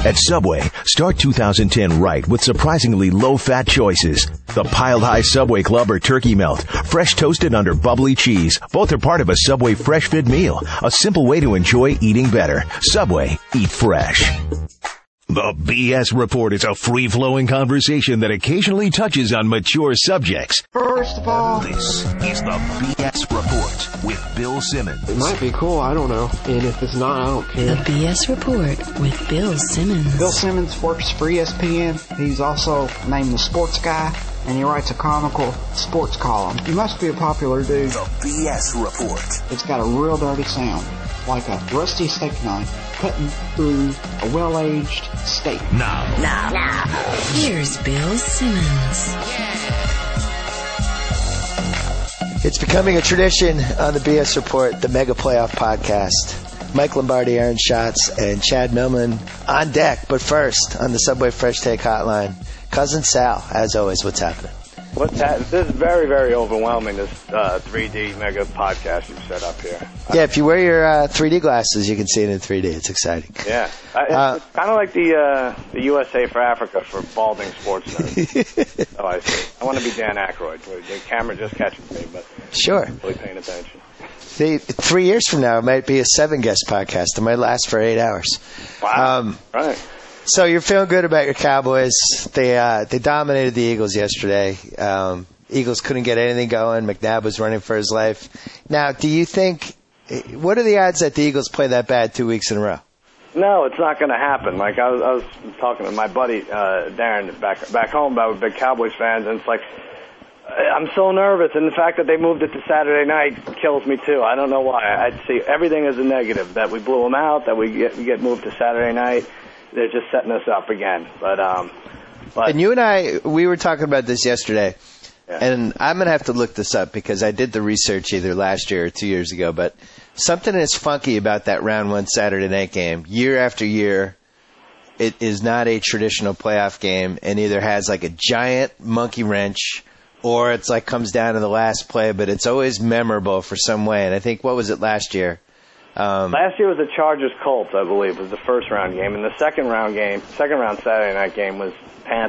At Subway, start 2010 right with surprisingly low-fat choices. The Piled High Subway Club or Turkey Melt, fresh toasted under bubbly cheese. Both are part of a Subway Fresh Fit meal, a simple way to enjoy eating better. Subway, eat fresh. The BS Report is a free-flowing conversation that occasionally touches on mature subjects. First of all, This is the BS Report with Bill Simmons. it might be cool, I don't know. And if it's not, I don't care. The BS Report with Bill Simmons. Bill Simmons works for ESPN. He's also named the Sports Guy, and he writes a comical sports column. He must be a popular dude. The BS Report. It's got a real dirty sound, like a rusty steak knife cutting through a well-aged steak. Now. Here's Bill Simmons. It's becoming a tradition on the BS Report, the Mega Playoff Podcast. Mike Lombardi, Aaron Schatz, and Chad Millman on deck. But first, on the Subway Fresh Take Hotline, Cousin Sal, as always, what's happening? This is very, very overwhelming, this 3D mega podcast you've set up here. Yeah, if you wear your 3D glasses, you can see it in 3D. It's exciting. Yeah. It's kind of like the USA for Africa for balding sports nerds. Oh, I see. I want to be Dan Aykroyd, where the camera just catches me, but Sure. really paying attention. See, 3 years from now, it might be a 7-guest podcast. It might last for 8 hours. Wow. Right. So you're feeling good about your Cowboys. They dominated the Eagles yesterday. Eagles couldn't get anything going. McNabb was running for his life. Now, do you think, what are the odds that the Eagles play that bad 2 weeks in a row? No, it's not going to happen. Like, I was talking to my buddy, Darren, back home about big Cowboys fans, and it's like, I'm so nervous, and the fact that they moved it to Saturday night kills me, too. I don't know why. I see everything as a negative, that we blew them out, that we get moved to Saturday night. They're just setting us up again. But And you and I, we were talking about this yesterday, Yeah. and I'm going to have to look this up because I did the research either last year or 2 years ago, but something is funky about that round one Saturday night game. Year after year, it is not a traditional playoff game and either has like a giant monkey wrench or it's like comes down to the last play, but it's always memorable for some way. And I think, what was it last year? last year was the Chargers-Colts, I believe, was the first round game. And the second round Saturday night game was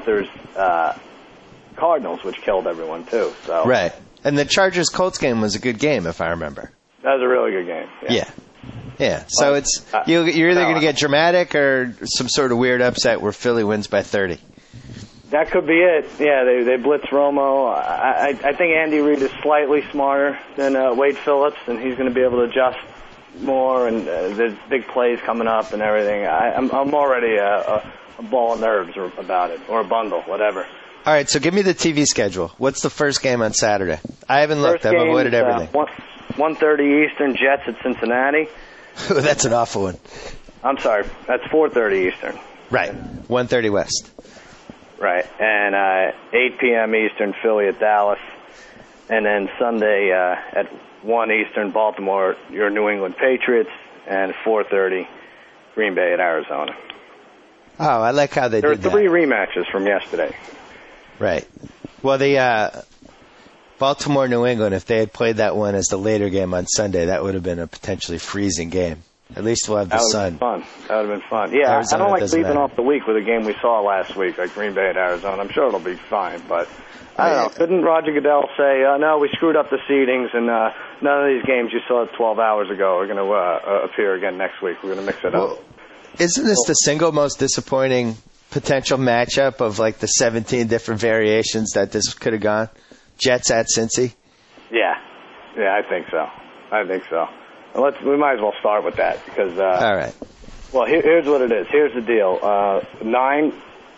Panthers-Cardinals, which killed everyone, too. So Right. And the Chargers-Colts game was a good game, if I remember. that was a really good game. Yeah. So it's you're either going to get dramatic or some sort of weird upset where Philly wins by 30. That could be it. Yeah, they blitz Romo. I think Andy Reid is slightly smarter than Wade Phillips, and he's going to be able to adjust more. And there's big plays coming up and everything. I'm already a ball of nerves about it, or a bundle, whatever. All right, so give me the TV schedule. What's the first game on Saturday? I haven't looked. I've avoided everything. 1:30 Eastern, Jets at Cincinnati. That's an awful one. I'm sorry, that's 4:30 Eastern. Right. 1:30 West. Right, and 8 p.m. Eastern, Philly at Dallas. And then Sunday at 1 Eastern, Baltimore, your New England Patriots. And 4:30, Green Bay at Arizona. Oh, I like how they There did are that. 3 rematches from yesterday. Right. Well, the Baltimore, New England, if they had played that one as the later game on Sunday, that would have been a potentially freezing game. At least we'll have the sun. That would have been fun. Yeah, Arizona I don't like doesn't leaving matter. off the week with a game we saw last week, like Green Bay at Arizona. I'm sure it'll be fine, but I don't know. Couldn't Roger Goodell say, no, we screwed up the seedings, and none of these games you saw 12 hours ago are going to appear again next week. We're going to mix it up. Well, isn't this the single most disappointing potential matchup of like the 17 different variations that this could have gone? Jets at Cincy? Yeah, I think so. Well, we might as well start with that because. All right. Well, here's what it is. Here's the deal. 9.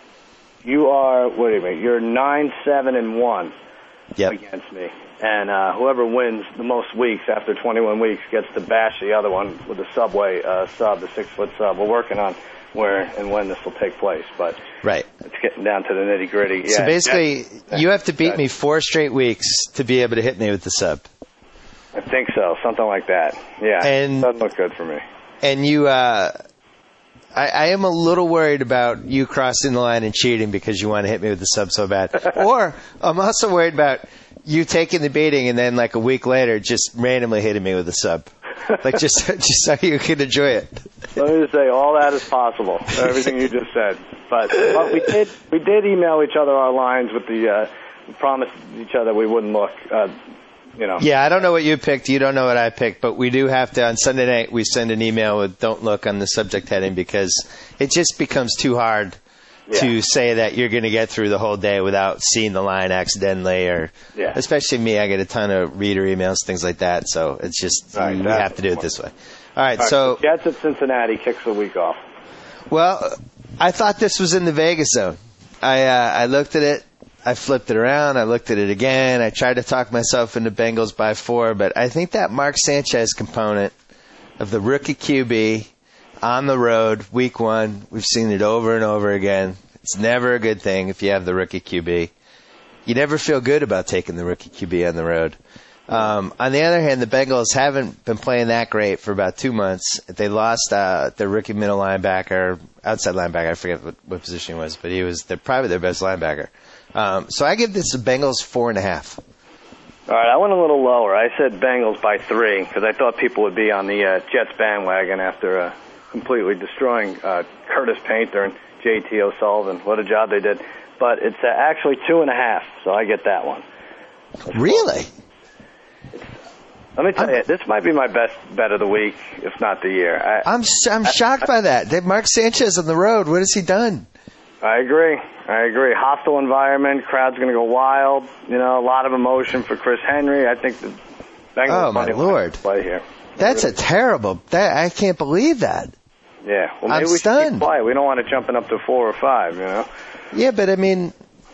You are. What do you mean? You're 9-7-1 Yep. against me, and whoever wins the most weeks after 21 weeks gets to bash the other one with the Subway sub, the 6-foot sub. We're working on where and when this will take place, but Right. it's getting down to the nitty gritty. So Yeah, basically, you have to beat that- me 4 straight weeks to be able to hit me with the sub. I think so, something like that. Yeah, And- doesn't look good for me. And you, I am a little worried about you crossing the line and cheating because you want to hit me with the sub so bad. Or I'm also worried about you taking the beating and then like a week later just randomly hitting me with the sub. Like just so you can enjoy it. Let me just say, all that is possible. Everything you just said. But we did email each other our lines with the we promised each other we wouldn't look. Yeah, I don't know what you picked. You don't know what I picked. But we do have to, on Sunday night, we send an email with "Don't look" on the subject heading because it just becomes too hard to say that you're going to get through the whole day without seeing the line accidentally, or especially me, I get a ton of reader emails, things like that. So it's just you have to do it this way. All right, so Jets at Cincinnati kicks the week off. Well, I thought this was in the Vegas zone. I looked at it. I flipped it around. I looked at it again. I tried to talk myself into Bengals by 4, but I think that Mark Sanchez component of the rookie QB on the road, week 1, we've seen it over and over again. It's never a good thing if you have the rookie QB. You never feel good about taking the rookie QB on the road. On the other hand, the Bengals haven't been playing that great for about 2 months. They lost their rookie middle linebacker, outside linebacker. I forget what position he was, but they're probably their best linebacker. So I give this the Bengals 4.5. All right, I went a little lower. I said Bengals by 3 because I thought people would be on the Jets bandwagon after completely destroying Curtis Painter and J.T. O'Sullivan. What a job they did. But it's actually 2.5, so I get that one. Really? Let me tell you, this might be my best bet of the week, if not the year. I'm shocked by that. Mark Sanchez on the road. What has he done? I agree. Hostile environment. Crowd's going to go wild. A lot of emotion for Chris Henry. I think the Bengals. Oh my Lord! Play here. That's a terrible. I can't believe that. Yeah. Well, maybe I'm we stunned. should keep quiet. We don't want to jumping up to 4 or 5. Yeah, but I mean,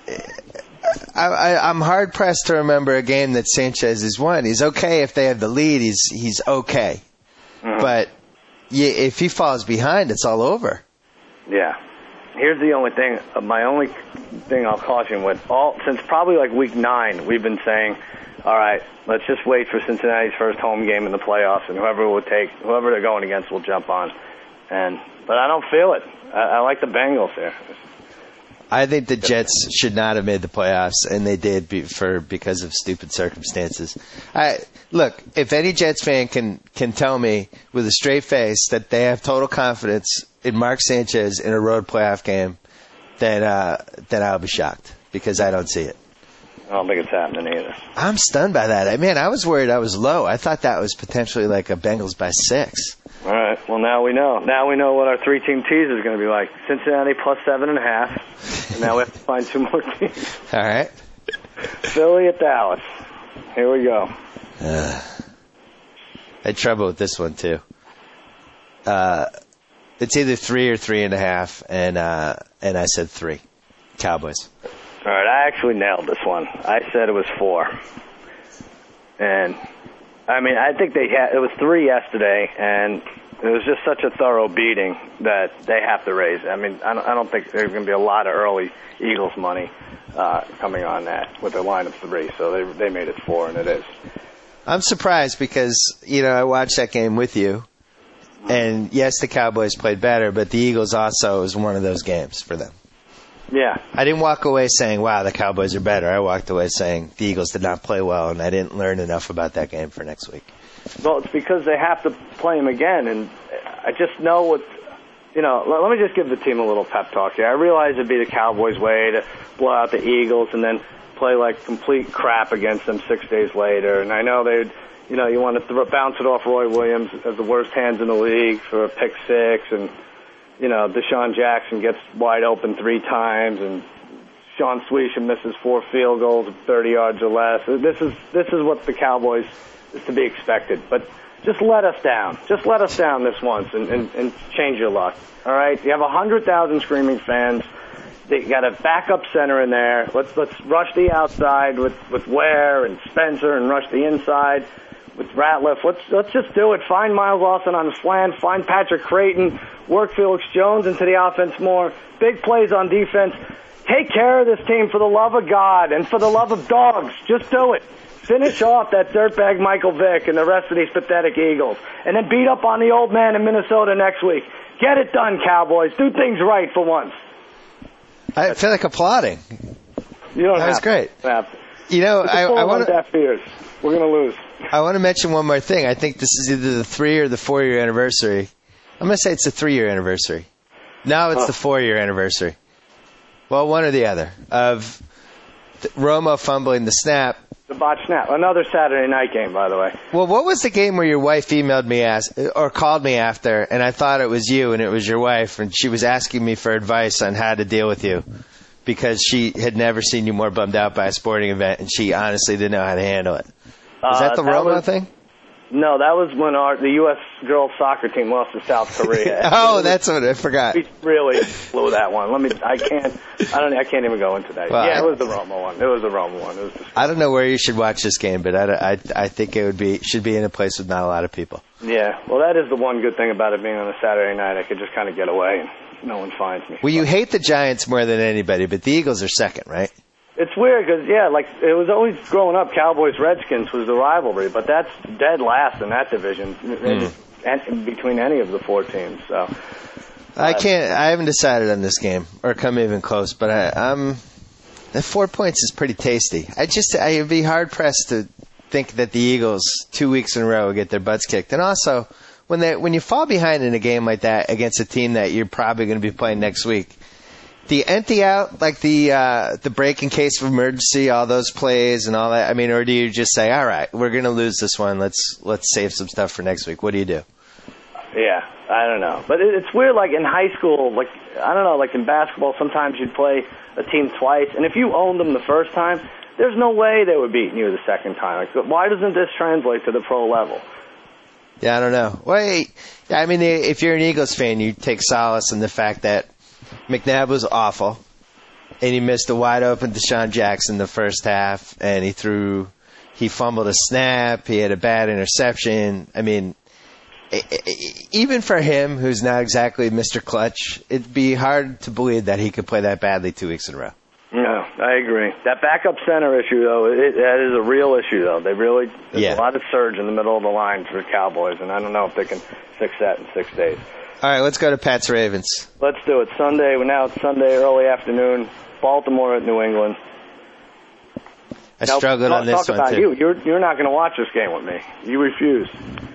I'm hard pressed to remember a game that Sanchez has won. He's okay if they have the lead. He's okay, but if he falls behind, it's all over. Yeah. Here's the only thing. My only thing I'll caution with since probably like week 9, we've been saying, all right, let's just wait for Cincinnati's first home game in the playoffs, and whoever they're going against will jump on. But I don't feel it. I like the Bengals here. I think the Jets should not have made the playoffs, and they did because of stupid circumstances. Look, if any Jets fan can tell me with a straight face that they have total confidence in Mark Sanchez in a road playoff game, then I'll be shocked because I don't see it. I don't think it's happening either. I'm stunned by that. Man, I was worried I was low. I thought that was potentially like a Bengals by 6. All right. Well, now we know. Now we know what our 3-team teaser is going to be like. Cincinnati plus 7.5. And now we have to find 2 more teams. All right. Philly at Dallas. Here we go. I had trouble with this one too. It's either 3 or 3.5, and I said 3. Cowboys. All right, I actually nailed this one. I said it was 4. And, I mean, I think it was 3 yesterday, and it was just such a thorough beating that they have to raise it. I mean, I don't think there's going to be a lot of early Eagles money coming on that with a line of 3. So they made it 4, and it is. I'm surprised because, I watched that game with you. And, yes, the Cowboys played better, but the Eagles also was one of those games for them. Yeah. I didn't walk away saying, wow, the Cowboys are better. I walked away saying the Eagles did not play well, and I didn't learn enough about that game for next week. Well, it's because they have to play them again, and I just know what, let me just give the team a little pep talk here. I realize it'd be the Cowboys' way to blow out the Eagles and then play like complete crap against them 6 days later, and I know they'd, you want to bounce it off Roy Williams as the worst hands in the league for a pick 6, and Deshaun Jackson gets wide open 3 times, and Sean Sweesham misses 4 field goals of 30 yards or less. This is what the Cowboys is to be expected. But just let us down. Just let us down this once and change your luck. All right? You have 100,000 screaming fans. They got a backup center in there. Let's rush the outside with Ware and Spencer and rush the inside with Ratliff. Let's just do it. Find Miles Lawson on the slant. Find Patrick Creighton. Work Felix Jones into the offense more. Big plays on defense. Take care of this team for the love of God and for the love of dogs. Just do it. Finish off that dirtbag Michael Vick and the rest of these pathetic Eagles. And then beat up on the old man in Minnesota next week. Get it done, Cowboys. Do things right for once. I feel like applauding. You don't that have was great. To. I want to... We're going to lose. I want to mention one more thing. I think this is either the 3 or the 4 year anniversary. I'm going to say it's the 3 year anniversary. No, it's the 4 year anniversary. Well, one or the other of Romo fumbling the snap. The botch snap. Another Saturday night game, by the way. Well, what was the game where your wife emailed me or called me after, and I thought it was you and it was your wife, and she was asking me for advice on how to deal with you because she had never seen you more bummed out by a sporting event, and she honestly didn't know how to handle it. Was that the Romo thing? No, that was when the U.S. girls soccer team lost to South Korea. Oh, that's what I forgot. We really blew that one. I can't even go into that. Well, it was the Romo one. It was the Romo one. It was I don't know where you should watch this game, but I think should be in a place with not a lot of people. Yeah, well, that is the one good thing about it being on a Saturday night. I could just kind of get away and no one finds me. Well, you hate the Giants more than anybody, but the Eagles are second, right? It's weird because, it was always growing up, Cowboys-Redskins was the rivalry, but that's dead last in that division between any of the 4 teams. So I haven't decided on this game or come even close, but the 4 points is pretty tasty. I'd be hard-pressed to think that the Eagles 2 weeks in a row will get their butts kicked. And also, when you fall behind in a game like that against a team that you're probably going to be playing next week, do you empty out like the break in case of emergency, all those plays and all that? I mean, or do you just say, all right, we're going to lose this one. Let's save some stuff for next week. What do you do? Yeah, I don't know. But it's weird, like in high school, like, I don't know, like in basketball, sometimes you'd play a team twice. And if you owned them the first time, there's no way they would beat you the second time. Like, why doesn't this translate to the pro level? Yeah, I don't know. Well, I mean, if you're an Eagles fan, you take solace in the fact that McNabb was awful, and he missed a wide-open Deshaun Jackson the first half, and he fumbled a snap, he had a bad interception. I mean, even for him, who's not exactly Mr. Clutch, it'd be hard to believe that he could play that badly 2 weeks in a row. No, I agree. That backup center issue, though, that is a real issue, though. There's a lot of surge in the middle of the line for the Cowboys, and I don't know if they can fix that in 6 days. All right, let's go to Pats Ravens. Let's do it. Sunday. Now it's Sunday early afternoon. Baltimore at New England. I struggled on this one, too. You're not going to watch this game with me. You refuse.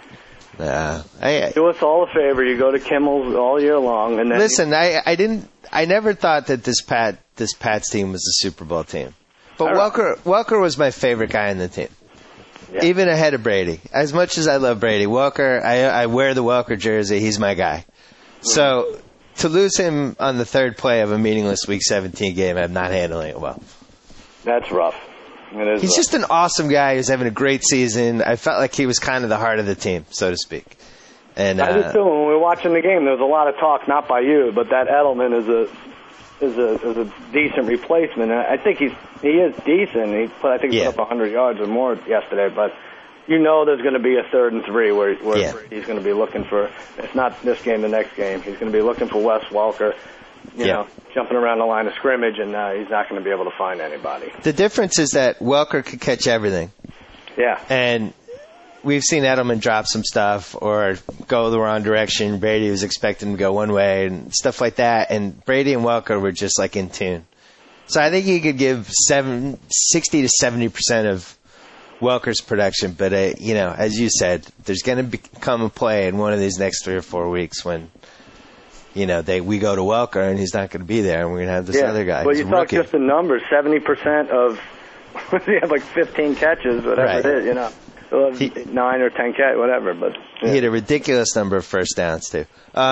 Do us all a favor. You go to Kimmel's all year long, and then listen. I never thought that this Pats team was a Super Bowl team, but Welker was my favorite guy on the team. Yeah. Even ahead of Brady. As much as I love Brady, Welker, I wear the Welker jersey. He's my guy. So to lose him on the third play of a meaningless Week 17 game, I'm not handling it well. That's rough. He's just an awesome guy. He's having a great season. I felt like he was kind of the heart of the team, so to speak. And I did too. When we were watching the game, there was a lot of talk, not by you, but that Edelman is a decent replacement. And I think he is decent. He put up 100 yards or more yesterday, but there's going to be a 3rd and 3 where he's going to be looking for, it's not this game, the next game. He's going to be looking for Wes Welker, jumping around the line of scrimmage, and he's not going to be able to find anybody. The difference is that Welker could catch everything. Yeah. And we've seen Edelman drop some stuff or go the wrong direction. Brady was expecting him to go one way and stuff like that. And Brady and Welker were just like in tune. So I think he could give 60 to 70% of Welker's production. But, as you said, there's going to come a play in one of these next 3 or 4 weeks when, we go to Welker and he's not going to be there and we're going to have this other guy. Well, you talk just the numbers, 70% of, he had like 15 catches, whatever it is, He'll have 9 or 10 catch, whatever. But he had a ridiculous number of first downs too.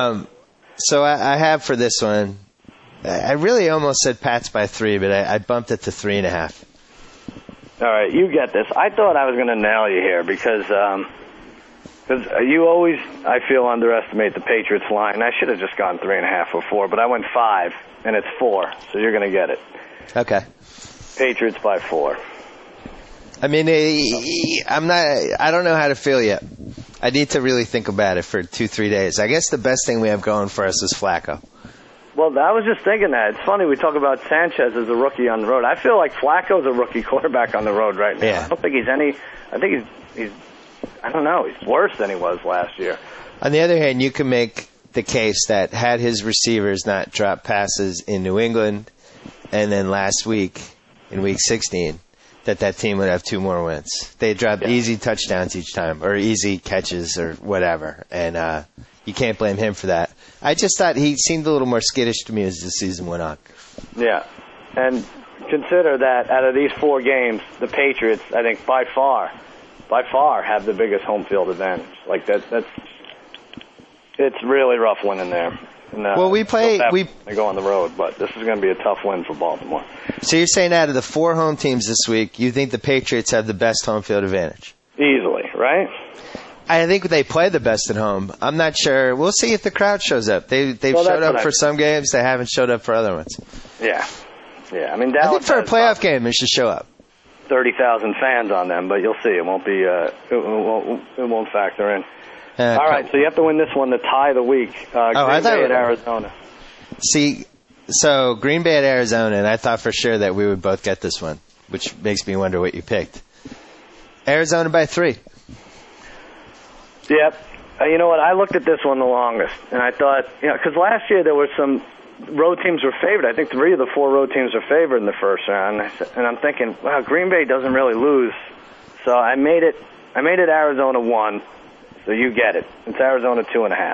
So I have for this one, I really almost said Pats by 3, but I bumped it to 3.5. All right, you get this. I thought I was going to nail you here because you always, I feel, underestimate the Patriots line. I should have just gone 3.5 or 4, but I went 5, and it's 4, so you're going to get it. Okay. Patriots by 4. I mean, I don't know how to feel yet. I need to really think about it for 2-3 days. I guess the best thing we have going for us is Flacco. Well, I was just thinking that. It's funny we talk about Sanchez as a rookie on the road. I feel like Flacco's a rookie quarterback on the road right now. Yeah. I don't think he's I don't know, he's worse than he was last year. On the other hand, you can make the case that had his receivers not dropped passes in New England and then last week in Week 16, that team would have 2 more wins. They dropped easy touchdowns each time, or easy catches, or whatever, and you can't blame him for that. I just thought he seemed a little more skittish to me as the season went on. Yeah, and consider that out of these 4 games, the Patriots, I think, by far, have the biggest home field advantage. Like it's really rough winning there. And, well, we go on the road, but this is going to be a tough win for Baltimore. So you're saying out of the 4 home teams this week, you think the Patriots have the best home field advantage? Easily, right? I think they play the best at home. I'm not sure. We'll see if the crowd shows up. They've showed up for some games. They haven't showed up for other ones. Yeah. I mean, I think for a playoff game, they should show up. 30,000 fans on them, but you'll see. It won't be. It won't factor in. All right, so you have to win this one to tie the week. Green Bay at Arizona. See, so Green Bay at Arizona, and I thought for sure that we would both get this one, which makes me wonder what you picked. Arizona by 3. Yep. You know what? I looked at this one the longest, and I thought, because last year there were some road teams were favored. I think 3 of the 4 road teams are favored in the first round, and I'm thinking, wow, Green Bay doesn't really lose. So I made it Arizona 1. So you get it. It's Arizona 2.5.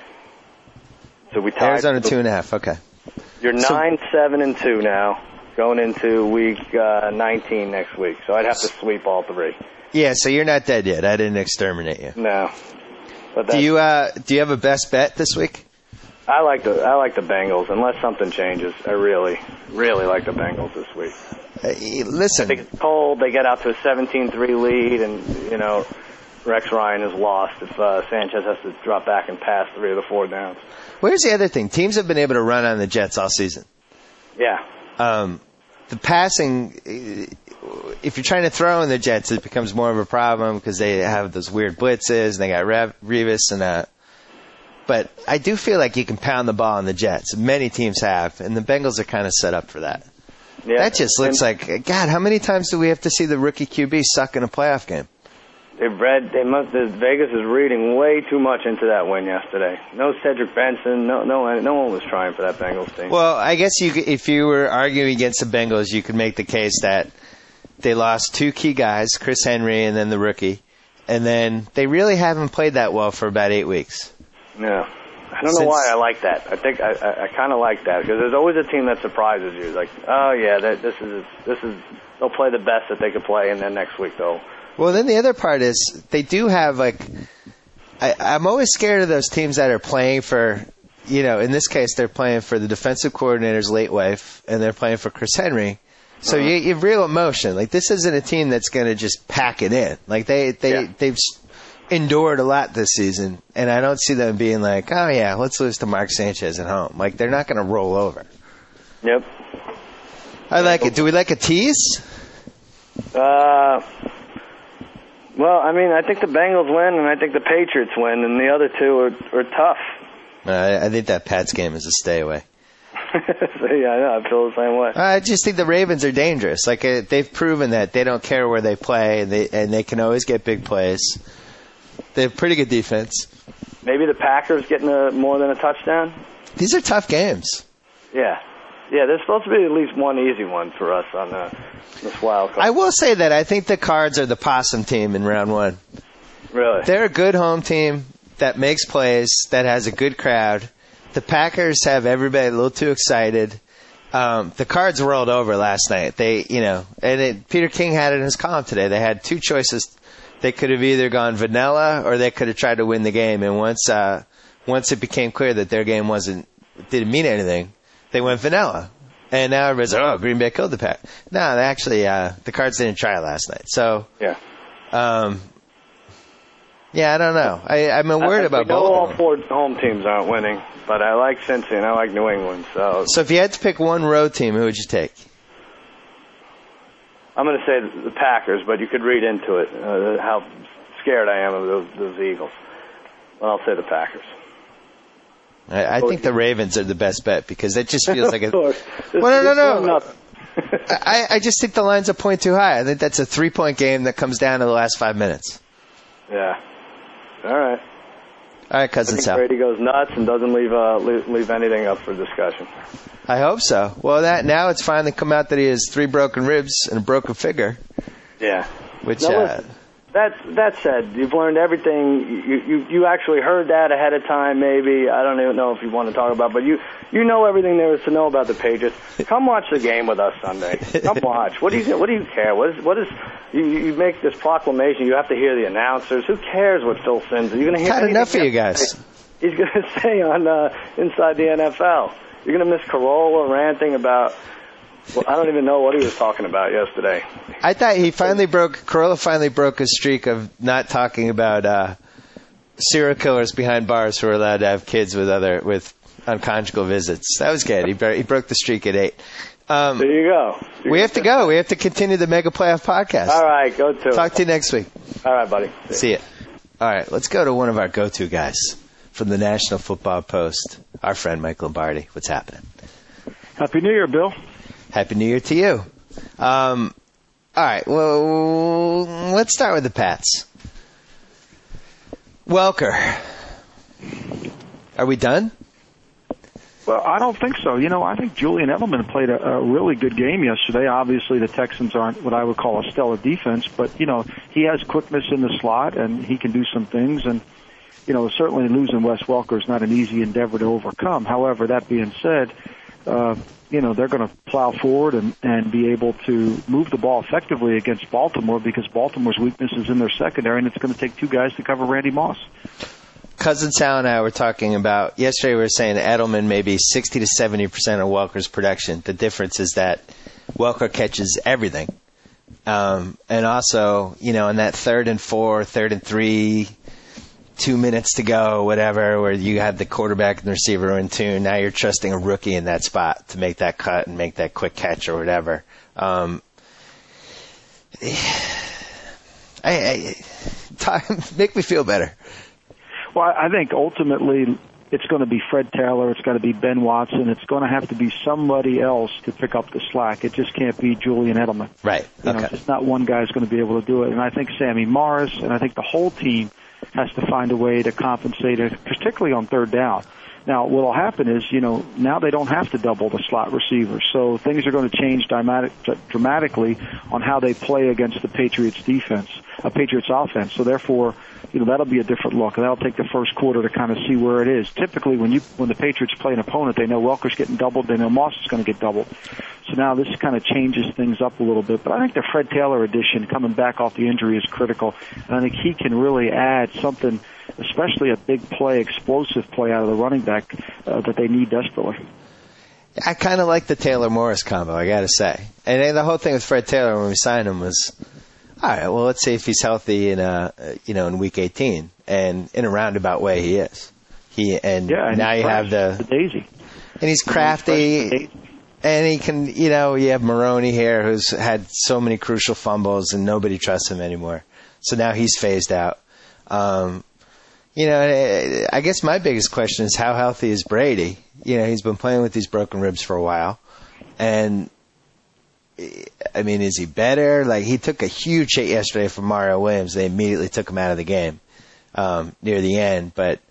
So we tied. Arizona 2.5. Okay. You're 9-7-2 now, going into week 19 next week. So I'd have to sweep all 3. Yeah. So you're not dead yet. I didn't exterminate you. No. But do you have a best bet this week? I like the Bengals unless something changes. I really like the Bengals this week. Listen. I think it's cold. They get out to a 17-3 lead, and Rex Ryan is lost if Sanchez has to drop back and pass 3 of the 4 downs. Where's the other thing? Teams have been able to run on the Jets all season. Yeah. The passing, if you're trying to throw in the Jets, it becomes more of a problem because they have those weird blitzes, and they got Revis and but I do feel like you can pound the ball on the Jets. Many teams have, and the Bengals are kind of set up for that. Yeah. That just looks like, God, how many times do we have to see the rookie QB suck in a playoff game? Vegas is reading way too much into that win yesterday. No Cedric Benson. No one was trying for that Bengals team. Well, I guess if you were arguing against the Bengals, you could make the case that they lost 2 key guys, Chris Henry and then the rookie, and then they really haven't played that well for about 8 weeks. Yeah. I don't know why I like that. I think I kind of like that because there's always a team that surprises you. Like, oh yeah, this is they'll play the best that they could play, and then next week they'll. Well, then the other part is they do have, I'm always scared of those teams that are playing for, in this case, they're playing for the defensive coordinator's late wife, and they're playing for Chris Henry. So you have real emotion. Like, this isn't a team that's going to just pack it in. Like, they've endured a lot this season, and I don't see them being like, oh, yeah, let's lose to Mark Sanchez at home. Like, they're not going to roll over. Yep. I like it. Do we like a tease? Well, I mean, I think the Bengals win, and I think the Patriots win, and the other 2 are tough. I think that Pats game is a stay away. Yeah, I know. I feel the same way. I just think the Ravens are dangerous. Like, they've proven that they don't care where they play, and they can always get big plays. They have pretty good defense. Maybe the Packers getting more than a touchdown? These are tough games. Yeah. Yeah, there's supposed to be at least one easy one for us on this wild card. I will say that I think the Cards are the possum team in round 1. Really? They're a good home team that makes plays, that has a good crowd. The Packers have everybody a little too excited. The Cards rolled over last night. Peter King had it in his column today. They had 2 choices. They could have either gone vanilla or they could have tried to win the game. And once it became clear that their game didn't mean anything, they went vanilla. And now everybody's like, oh, Green Bay killed the Pack. No, actually, the Cards didn't try last night. So, yeah. I don't know. I'm worried about both. All 4 home teams aren't winning, but I like Cincy and I like New England. So if you had to pick one road team, who would you take? I'm going to say the Packers, but you could read into it how scared I am of those Eagles. Well, I'll say the Packers. I think the Ravens are the best bet because it just feels like no. I just think the line's a point too high. I think that's a 3-point game that comes down to the last 5 minutes. Yeah. All right. All right, Cousin Sal. Brady goes nuts and doesn't leave anything up for discussion. I hope so. Well, now it's finally come out that he has 3 broken ribs and a broken finger. Yeah. Which, listen, that said, you've learned everything. You actually heard that ahead of time, maybe. I don't even know if you want to talk about it, but you know everything there is to know about the Patriots. Come watch the game with us Sunday. Come watch. What do you care? What is you make this proclamation? You have to hear the announcers. Who cares what Phil Simms? Are you going to hear? Had enough of you guys. He's going to say on Inside the NFL. You're going to miss Carolla ranting about. Well, I don't even know what he was talking about yesterday. I thought Carolla finally broke his streak of not talking about serial killers behind bars who are allowed to have kids with unconjugal visits. That was good. He broke the streak at 8. There you go. We have to go. We have to continue the Mega Playoff podcast. All right, go to. Talk to you next week. All right, buddy. See ya. All right, let's go to one of our go-to guys from the National Football Post, our friend Mike Lombardi. What's happening? Happy New Year, Bill. Happy New Year to you. All right, well, let's start with the Pats. Welker. Are we done? Well, I don't think so. I think Julian Edelman played a really good game yesterday. Obviously, the Texans aren't what I would call a stellar defense, but, he has quickness in the slot, and he can do some things. And, certainly losing Wes Welker is not an easy endeavor to overcome. However, that being said, they're going to plow forward and be able to move the ball effectively against Baltimore because Baltimore's weakness is in their secondary, and it's going to take 2 guys to cover Randy Moss. Cousin Sal and I were talking about, yesterday we were saying Edelman may be 60 to 70% of Welker's production. The difference is that Welker catches everything. And also, in that 3rd and 4, 3rd and 3, 2 minutes to go, whatever, where you have the quarterback and the receiver in tune. Now you're trusting a rookie in that spot to make that cut and make that quick catch or whatever. Make me feel better. Well, I think ultimately it's going to be Fred Taylor. It's got to be Ben Watson. It's going to have to be somebody else to pick up the slack. It just can't be Julian Edelman. Right. Okay. Just not one guy's going to be able to do it. And I think Sammy Morris and I think the whole team has to find a way to compensate it, particularly on 3rd down. Now, what will happen is, now they don't have to double the slot receivers, so things are going to change dramatically on how they play against the Patriots offense. So therefore, that'll be a different look, and that'll take the first quarter to kind of see where it is. Typically, when the Patriots play an opponent, they know Welker's getting doubled, they know Moss is going to get doubled. So now this kind of changes things up a little bit. But I think the Fred Taylor addition, coming back off the injury, is critical, and I think he can really add something, especially a big play, explosive play out of the running back that they need desperately. I kind of like the Taylor-Morris combo, I got to say. And then the whole thing with Fred Taylor when we signed him was, all right, well, let's see if he's healthy in Week 18. And in a roundabout way, he is. Now you have the daisy. And he's crafty. And he can, you have Maroney here who's had so many crucial fumbles and nobody trusts him anymore. So now he's phased out. I guess my biggest question is how healthy is Brady? He's been playing with these broken ribs for a while. And, I mean, is he better? Like, he took a huge hit yesterday from Mario Williams. They immediately took him out of the game near the end. But,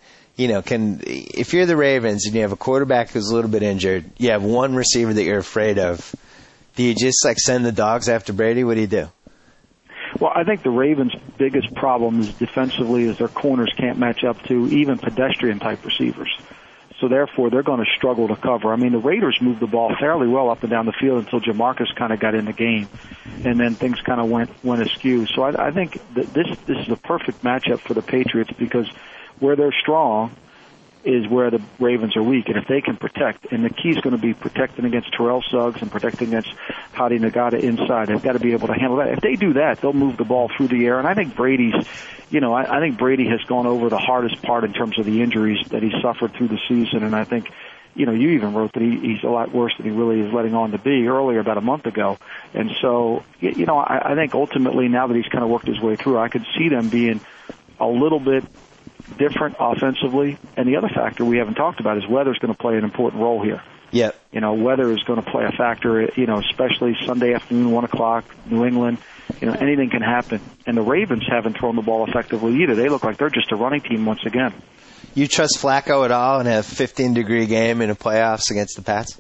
if you're the Ravens and you have a quarterback who's a little bit injured, you have one receiver that you're afraid of, do you just, send the dogs after Brady? What do you do? Well, I think the Ravens' biggest problem is defensively is their corners can't match up to even pedestrian-type receivers. So, therefore, they're going to struggle to cover. I mean, the Raiders moved the ball fairly well up and down the field until Jamarcus kind of got in the game, and then things kind of went askew. So I think that this is a perfect matchup for the Patriots because where they're strong is where the Ravens are weak. And if they can protect, and the key is going to be protecting against Terrell Suggs and protecting against Hadi Nagata inside. They've got to be able to handle that. If they do that, they'll move the ball through the air. And I think Brady's, I think Brady has gone over the hardest part in terms of the injuries that he suffered through the season. And I think, you even wrote that he's a lot worse than he really is letting on to be earlier, about a month ago. And so, I think ultimately now that he's kind of worked his way through, I could see them being a little bit different offensively. And the other factor we haven't talked about is weather's going to play an important role here. Yep. Weather is going to play a factor, especially Sunday afternoon, 1 o'clock, New England. Anything can happen. And the Ravens haven't thrown the ball effectively either. They look like they're just a running team once again. You trust Flacco at all and have 15-degree game in the playoffs against the Pats?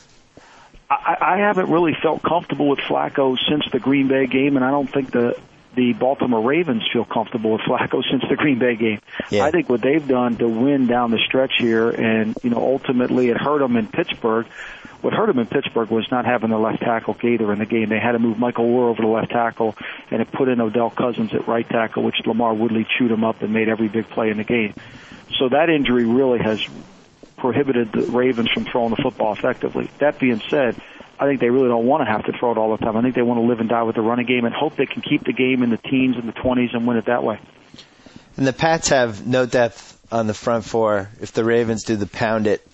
I haven't really felt comfortable with Flacco since the Green Bay game, and I don't think the Baltimore Ravens feel comfortable with Flacco since the Green Bay game. Yeah. I think what they've done to win down the stretch here, and ultimately it hurt them in Pittsburgh. What hurt them in Pittsburgh was not having the left tackle Gator in the game. They had to move Michael Orr over to left tackle, and it put in Odell Cousins at right tackle, which Lamar Woodley chewed him up and made every big play in the game. So that injury really has prohibited the Ravens from throwing the football effectively. That being said, I think they really don't want to have to throw it all the time. I think they want to live and die with the running game and hope they can keep the game in the teens and the 20s and win it that way. And the Pats have no depth on the front four. If the Ravens do the pound it,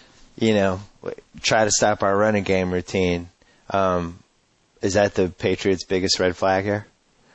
try to stop our running game routine, is that the Patriots' biggest red flag here?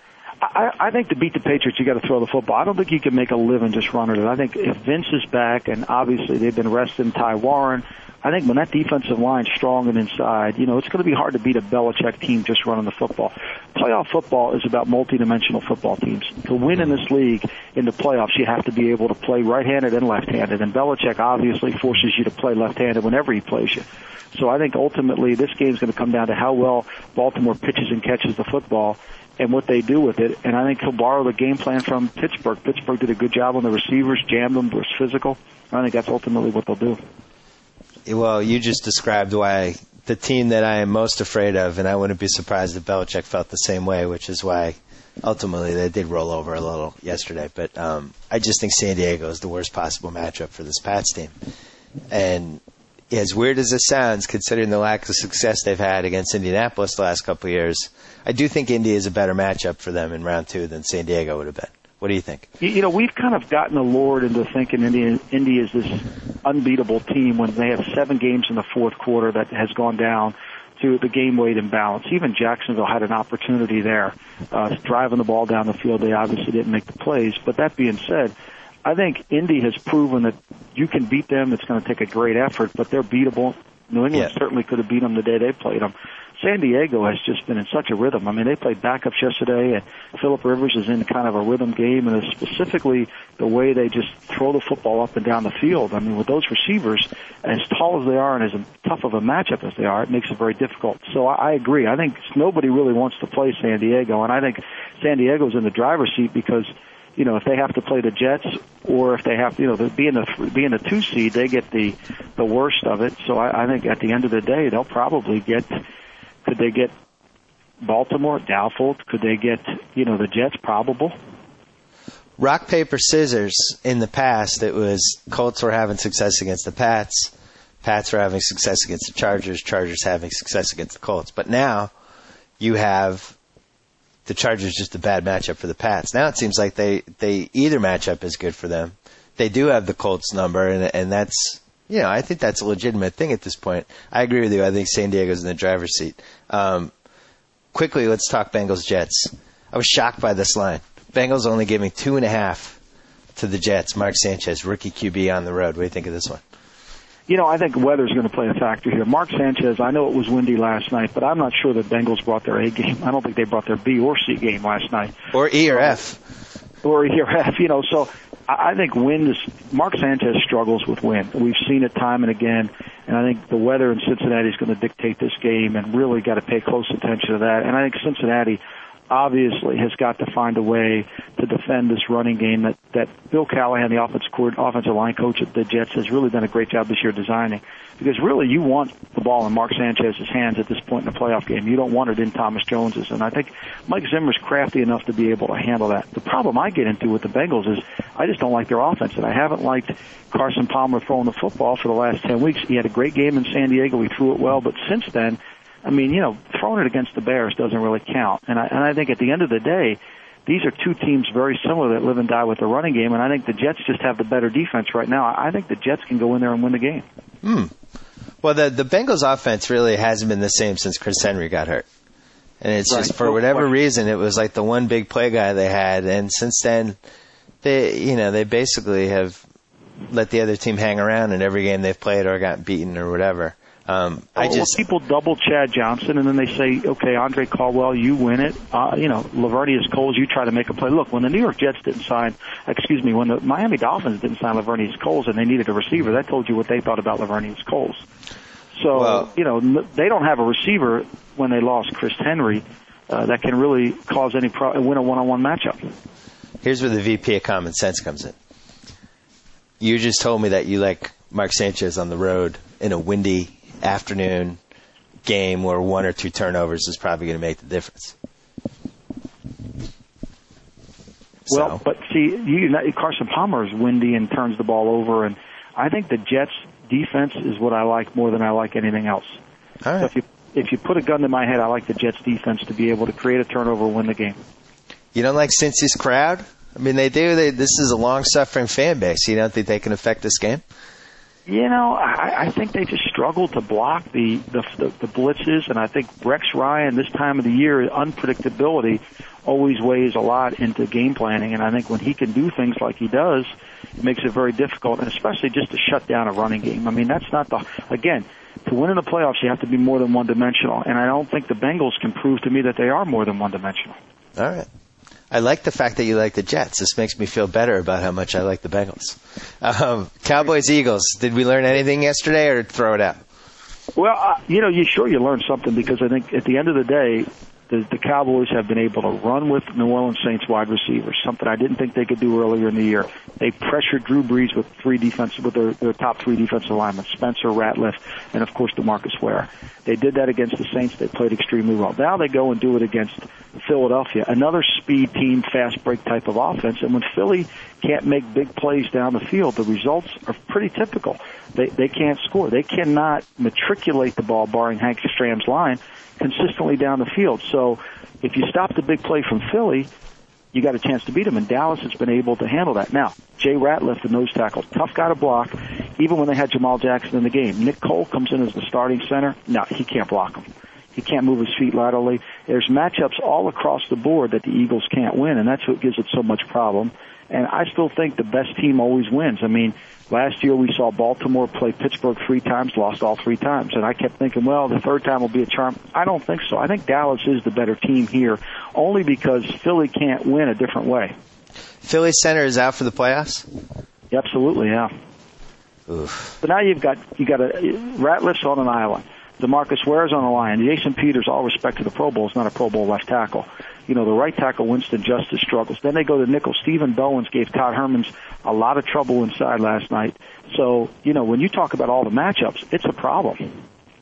I think to beat the Patriots, you got to throw the football. I don't think you can make a living just running it. I think if Vince is back, and obviously they've been resting Ty Warren, I think when that defensive line's strong and inside, it's going to be hard to beat a Belichick team just running the football. Playoff football is about multi-dimensional football teams. To win in this league in the playoffs, you have to be able to play right-handed and left-handed, and Belichick obviously forces you to play left-handed whenever he plays you. So I think ultimately this game's going to come down to how well Baltimore pitches and catches the football and what they do with it. And I think he'll borrow the game plan from Pittsburgh. Pittsburgh did a good job on the receivers, jammed them, was physical. I think that's ultimately what they'll do. Well, you just described why the team that I am most afraid of, and I wouldn't be surprised if Belichick felt the same way, which is why ultimately they did roll over a little yesterday. But I just think San Diego is the worst possible matchup for this Pats team. And as weird as it sounds, considering the lack of success they've had against Indianapolis the last couple of years, I do think Indy is a better matchup for them in round 2 than San Diego would have been. What do you think? We've kind of gotten allured into thinking Indy is this unbeatable team when they have 7 games in the fourth quarter that has gone down to the game weight imbalance. Even Jacksonville had an opportunity there, driving the ball down the field. They obviously didn't make the plays. But that being said, I think Indy has proven that you can beat them. It's going to take a great effort, but they're beatable. New England certainly could have beat them the day they played them. San Diego has just been in such a rhythm. I mean, they played backups yesterday, and Phillip Rivers is in kind of a rhythm game, and it's specifically the way they just throw the football up and down the field. I mean, with those receivers, as tall as they are and as tough of a matchup as they are, it makes it very difficult. So I agree. I think nobody really wants to play San Diego, and I think San Diego's in the driver's seat because, if they have to play the Jets or if they have, being the 2 seed, they get the worst of it. So I think at the end of the day, they'll probably get. Could they get Baltimore? Doubtful. Could they get, the Jets? Probable. Rock, paper, scissors. In the past, it was Colts were having success against the Pats. Pats were having success against the Chargers. Chargers having success against the Colts. But now you have the Chargers just a bad matchup for the Pats. Now it seems like they either matchup is good for them. They do have the Colts number, and that's, I think that's a legitimate thing at this point. I agree with you. I think San Diego's in the driver's seat. Quickly, let's talk Bengals-Jets. I was shocked by this line. Bengals only giving 2.5 to the Jets. Mark Sanchez, rookie QB on the road. What do you think of this one? I think weather's going to play a factor here. Mark Sanchez, I know it was windy last night, but I'm not sure the Bengals brought their A game. I don't think they brought their B or C game last night. Or E or F. Or E or F, so I think Mark Sanchez struggles with wind. We've seen it time and again, and I think the weather in Cincinnati is going to dictate this game, and really got to pay close attention to that. And I think Cincinnati obviously has got to find a way to defend this running game that Bill Callahan, the offensive line coach at the Jets, has really done a great job this year designing. Because really you want the ball in Mark Sanchez's hands at this point in the playoff game. You don't want it in Thomas Jones's. And I think Mike Zimmer's crafty enough to be able to handle that. The problem I get into with the Bengals is I just don't like their offense. And I haven't liked Carson Palmer throwing the football for the last 10 weeks. He had a great game in San Diego. He threw it well. But since then, throwing it against the Bears doesn't really count. And I think at the end of the day, these are two teams very similar that live and die with the running game, and I think the Jets just have the better defense right now. I think the Jets can go in there and win the game. Well, the Bengals offense really hasn't been the same since Chris Henry got hurt. And it's just, for whatever reason, it was like the one big play guy they had, and since then, they basically have let the other team hang around in every game they've played or gotten beaten or whatever. People double Chad Johnson, and then they say, okay, Andre Caldwell, you win it. Lavernius Coles, you try to make a play. Look, when the when the Miami Dolphins didn't sign Lavernius Coles and they needed a receiver, that told you what they thought about Lavernius Coles. So, they don't have a receiver when they lost Chris Henry that can really cause any win a one-on-one matchup. Here's where the VP of Common Sense comes in. You just told me that you like Mark Sanchez on the road in a windy afternoon game where 1 or 2 turnovers is probably going to make the difference. Well, but see, Carson Palmer is windy and turns the ball over, and I think the Jets' defense is what I like more than I like anything else. All right. So if you put a gun to my head, I like the Jets' defense to be able to create a turnover and win the game. You don't like Cincy's crowd? I mean, they do. This is a long-suffering fan base. You don't think they can affect this game? I think they just struggle to block the blitzes, and I think Rex Ryan this time of the year, unpredictability always weighs a lot into game planning, and I think when he can do things like he does, it makes it very difficult, and especially just to shut down a running game. I mean, that's not again, to win in the playoffs, you have to be more than one-dimensional, and I don't think the Bengals can prove to me that they are more than one-dimensional. All right. I like the fact that you like the Jets. This makes me feel better about how much I like the Bengals. Cowboys-Eagles, did we learn anything yesterday or throw it out? Well, you learn something because I think at the end of the day, the Cowboys have been able to run with New Orleans Saints wide receivers, something I didn't think they could do earlier in the year. They pressured Drew Brees with their top 3 defensive linemen, Spencer, Ratliff, and of course DeMarcus Ware. They did that against the Saints. They played extremely well. Now they go and do it against Philadelphia, another speed team, fast break type of offense. And when Philly can't make big plays down the field, the results are pretty typical. They can't score. They cannot matriculate the ball, barring Hank Stram's line, consistently down the field. So if you stop the big play from Philly, you got a chance to beat them, and Dallas has been able to handle that. Now, Jay Ratliff, the nose tackle, tough guy to block, even when they had Jamal Jackson in the game. Nick Cole comes in as the starting center. No, he can't block him. He can't move his feet laterally. There's matchups all across the board that the Eagles can't win, and that's what gives it so much problem. And I still think the best team always wins. I mean, last year we saw Baltimore play Pittsburgh 3 times, lost all 3 times. And I kept thinking, well, the 3rd time will be a charm. I don't think so. I think Dallas is the better team here, only because Philly can't win a different way. Philly center is out for the playoffs? Absolutely, yeah. Oof. But now you've got Ratliff's on an island. DeMarcus Ware's on the line. Jason Peters, all respect to the Pro Bowl, is not a Pro Bowl left tackle. The right tackle, Winston Justice, struggles. Then they go to nickel. Stephen Bowens gave Todd Hermans a lot of trouble inside last night. So, when you talk about all the matchups, it's a problem.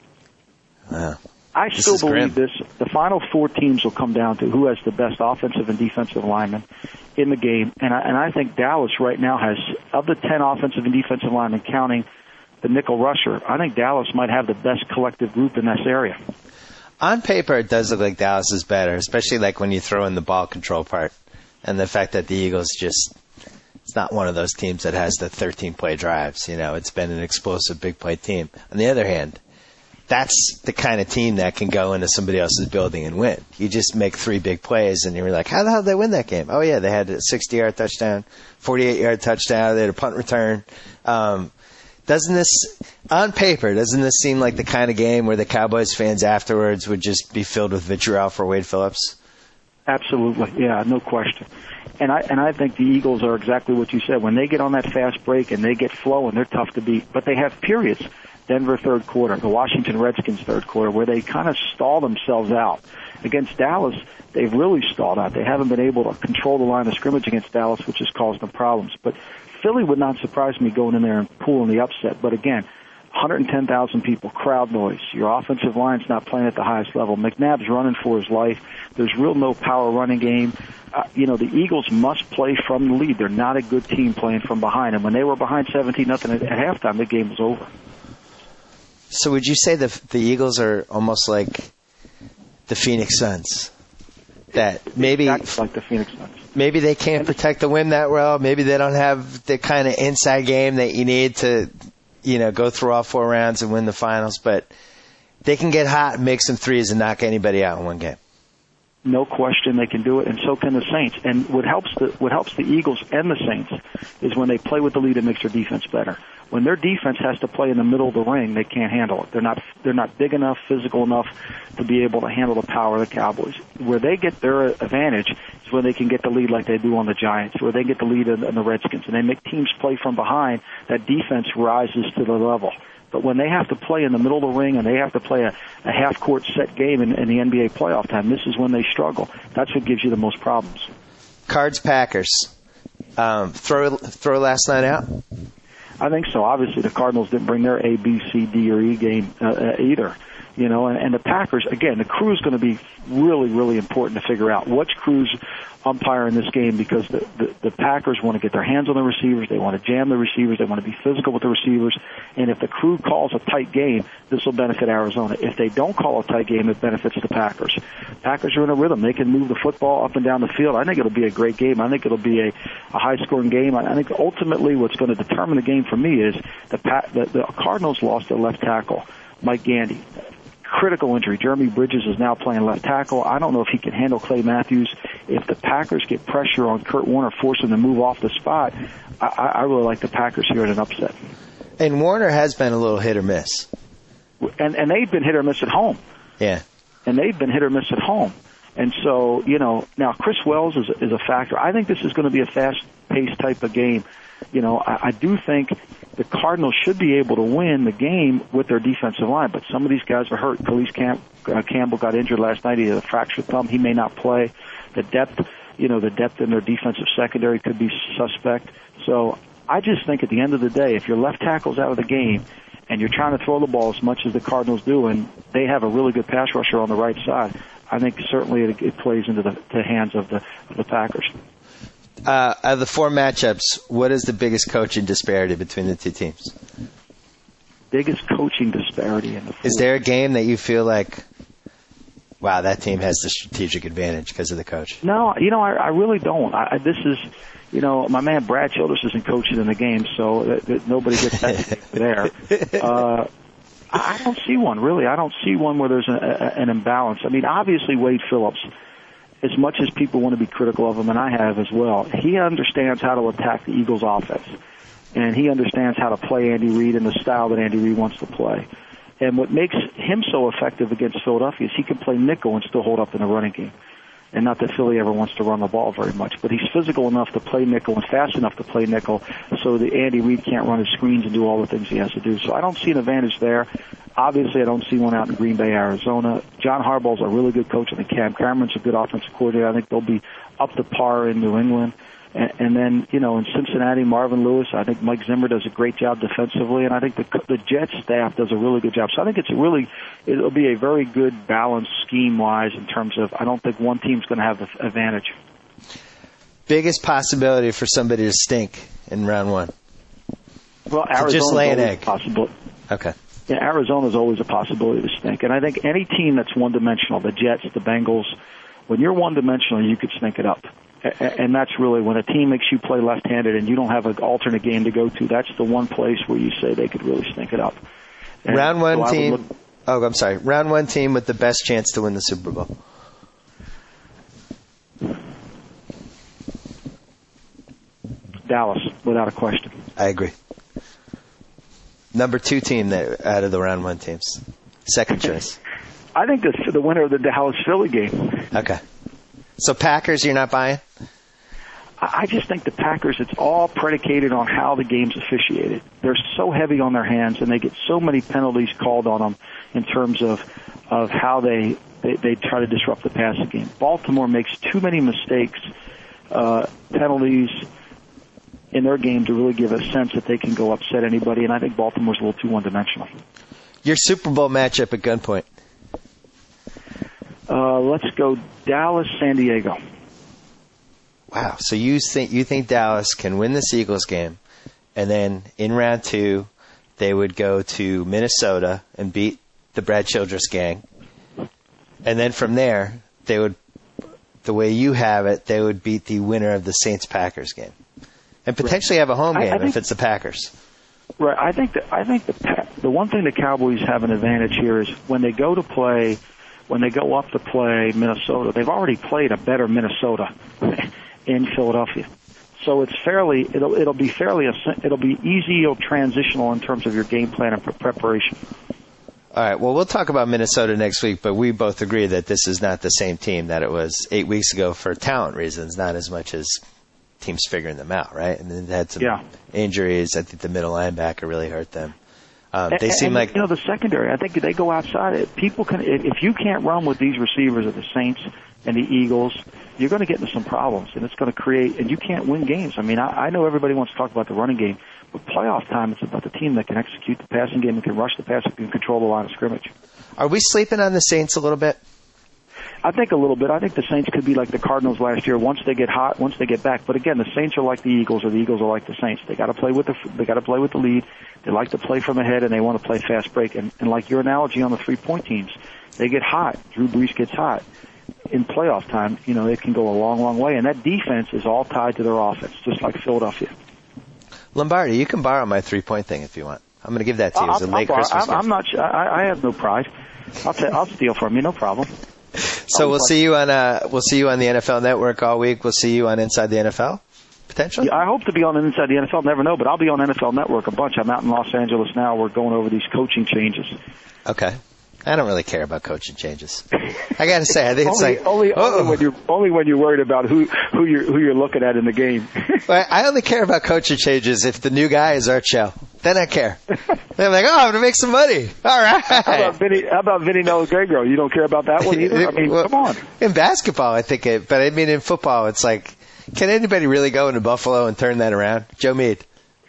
Wow. I still believe this. The final 4 teams will come down to who has the best offensive and defensive linemen in the game. And I think Dallas right now has, of the 10 offensive and defensive linemen, counting the nickel rusher, I think Dallas might have the best collective group in this area. On paper, it does look like Dallas is better, especially like when you throw in the ball control part and the fact that the Eagles it's not one of those teams that has the 13-play drives. It's been an explosive big play team. On the other hand, that's the kind of team that can go into somebody else's building and win. You just make 3 big plays and you're like, how the hell did they win that game? Oh yeah, they had a 60-yard touchdown, 48-yard touchdown, they had a punt return. Doesn't this seem like the kind of game where the Cowboys fans afterwards would just be filled with vitriol for Wade Phillips? Absolutely, yeah, no question. And I think the Eagles are exactly what you said. When they get on that fast break and they get flowing, they're tough to beat. But they have periods. Denver 3rd quarter, the Washington Redskins 3rd quarter, where they kind of stall themselves out. Against Dallas, they've really stalled out. They haven't been able to control the line of scrimmage against Dallas, which has caused them problems. But Philly would not surprise me going in there and pulling the upset. But again, 110,000 people, crowd noise. Your offensive line's not playing at the highest level. McNabb's running for his life. There's real no power running game. The Eagles must play from the lead. They're not a good team playing from behind. And when they were behind 17-0 at halftime, the game was over. So would you say the Eagles are almost like the Phoenix Suns? That maybe exactly like the Phoenix Suns. Maybe they can't protect the win that well. Maybe they don't have the kind of inside game that you need to, go through all 4 rounds and win the finals. But they can get hot and make some threes and knock anybody out in one game. No question they can do it, and so can the Saints. And what helps the Eagles and the Saints is when they play with the lead, it makes their defense better. When their defense has to play in the middle of the ring, they can't handle it. They're not big enough, physical enough to be able to handle the power of the Cowboys. Where they get their advantage is when they can get the lead like they do on the Giants, where they get the lead in the Redskins, and they make teams play from behind. That defense rises to the level. But when they have to play in the middle of the ring and they have to play a half-court set game in the NBA playoff time, this is when they struggle. That's what gives you the most problems. Cards Packers. Throw last night out? I think so. Obviously, the Cardinals didn't bring their A, B, C, D, or E game either. You know, and the Packers, again, the crew is going to be really, really important to figure out which crew's umpire in this game, because the Packers want to get their hands on the receivers. They want to jam the receivers. They want to be physical with the receivers. And if the crew calls a tight game, this will benefit Arizona. If they don't call a tight game, it benefits the Packers. Packers are in a rhythm. They can move the football up and down the field. I think it'll be a great game. I think it'll be a high-scoring game. I think ultimately what's going to determine the game for me is the Cardinals lost their left tackle, Mike Gandy. Critical injury. Jeremy Bridges is now playing left tackle. I don't know if he can handle Clay Matthews. If the Packers get pressure on Kurt Warner, force him to move off the spot, I really like the Packers here in an upset. And Warner has been a little hit or miss. And they've been hit or miss at home. Yeah. And they've been hit or miss at home. And so, you know, now Chris Wells is a factor. I think this is going to be a fast-paced type of game. You know, I do think the Cardinals should be able to win the game with their defensive line, but some of these guys are hurt. Khalees Campbell got injured last night. He had a fractured thumb. He may not play. The depth in their defensive secondary could be suspect. So I just think at the end of the day, if your left tackle's out of the game and you're trying to throw the ball as much as the Cardinals do, and they have a really good pass rusher on the right side, I think certainly it plays into the hands of the Packers. Of the four matchups, what is the biggest coaching disparity between the two teams? Biggest coaching disparity in the four. Is there a game that you feel like, wow, that team has the strategic advantage because of the coach? No, you know, I really don't. This is, you know, my man Brad Childress isn't coaching in the game, so that nobody gets that there. I don't see one, really. I don't see one where there's an imbalance. I mean, obviously Wade Phillips, as much as people want to be critical of him, and I have as well, he understands how to attack the Eagles' offense. And he understands how to play Andy Reid in the style that Andy Reid wants to play. And what makes him so effective against Philadelphia is he can play nickel and still hold up in the running game. And not that Philly ever wants to run the ball very much, but he's physical enough to play nickel and fast enough to play nickel so that Andy Reid can't run his screens and do all the things he has to do. So I don't see an advantage there. Obviously, I don't see one out in Green Bay, Arizona. John Harbaugh's a really good coach. I think Cam Cameron's a good offensive coordinator. I think they'll be up to par in New England. And then, you know, in Cincinnati, Marvin Lewis, I think Mike Zimmer does a great job defensively, and I think the Jets staff does a really good job. So I think it'll be a very good balance scheme-wise in terms of, I don't think one team's going to have the advantage. Biggest possibility for somebody to stink in round one? Well, Arizona's just lay an egg. Possible. Okay. Yeah, Arizona's always a possibility to stink. And I think any team that's one-dimensional, the Jets, the Bengals, when you're one-dimensional, you could stink it up. And that's really when a team makes you play left-handed and you don't have an alternate game to go to, that's the one place where you say they could really stink it up. And round one team. I'm sorry. Round one team with the best chance to win the Super Bowl. Dallas, without a question. I agree. Number two team out of the round one teams. Second choice. I think the winner of the Dallas-Philly game. Okay. So Packers, you're not buying? I just think the Packers, it's all predicated on how the game's officiated. They're so heavy on their hands, and they get so many penalties called on them in terms of how they try to disrupt the passing game. Baltimore makes too many mistakes, penalties in their game to really give a sense that they can go upset anybody, and I think Baltimore's a little too one-dimensional. Your Super Bowl matchup at gunpoint. Let's go Dallas, San Diego. Wow. So you think Dallas can win this Eagles game, and then in round two, they would go to Minnesota and beat the Brad Childress gang. And then from there, they would, the way you have it, they would beat the winner of the Saints-Packers game. And potentially have a home game if it's the Packers. Right. I think the one thing the Cowboys have an advantage here is when they go to play when they go up to play Minnesota, they've already played a better Minnesota in Philadelphia. So it's it'll be easy or transitional in terms of your game plan and preparation. All right, well, we'll talk about Minnesota next week, but we both agree that this is not the same team that it was 8 weeks ago for talent reasons, not as much as teams figuring them out, right? And then they had some injuries. I think the middle linebacker really hurt them. They seem like the secondary. I think they go outside it. People can if you can't run with these receivers of the Saints and the Eagles, you're going to get into some problems, and it's going to create. And you can't win games. I mean, I know everybody wants to talk about the running game, but playoff time, it's about the team that can execute the passing game and can rush the pass and can control the line of scrimmage. Are we sleeping on the Saints a little bit? I think a little bit. I think the Saints could be like the Cardinals last year. Once they get hot, once they get back. But again, the Saints are like the Eagles, or the Eagles are like the Saints. They got to play with the lead. They like to play from ahead, and they want to play fast break. And like your analogy on the 3-point teams, they get hot. Drew Brees gets hot. In playoff time, they can go a long, long way. And that defense is all tied to their offense, just like Philadelphia. Lombardi, you can borrow my 3-point thing if you want. I'm going to give that to you as a late Christmas gift. I'm not. I have no pride. I'll steal from you, no problem. So we'll see you on the NFL Network all week. We'll see you on Inside the NFL, potentially. Yeah, I hope to be on Inside the NFL. Never know, but I'll be on NFL Network a bunch. I'm out in Los Angeles now. We're going over these coaching changes. Okay. I don't really care about coaching changes. I got to say, I think it's only when you're worried about who you're looking at in the game. Well, I only care about coaching changes if the new guy is Art Shell. Then I care. Then I'm like, I'm going to make some money. All right. How about Vinny Nelgregro? You don't care about that one either? I mean, come on. In basketball, I think but I mean in football, it's like, can anybody really go into Buffalo and turn that around? Joe Meade?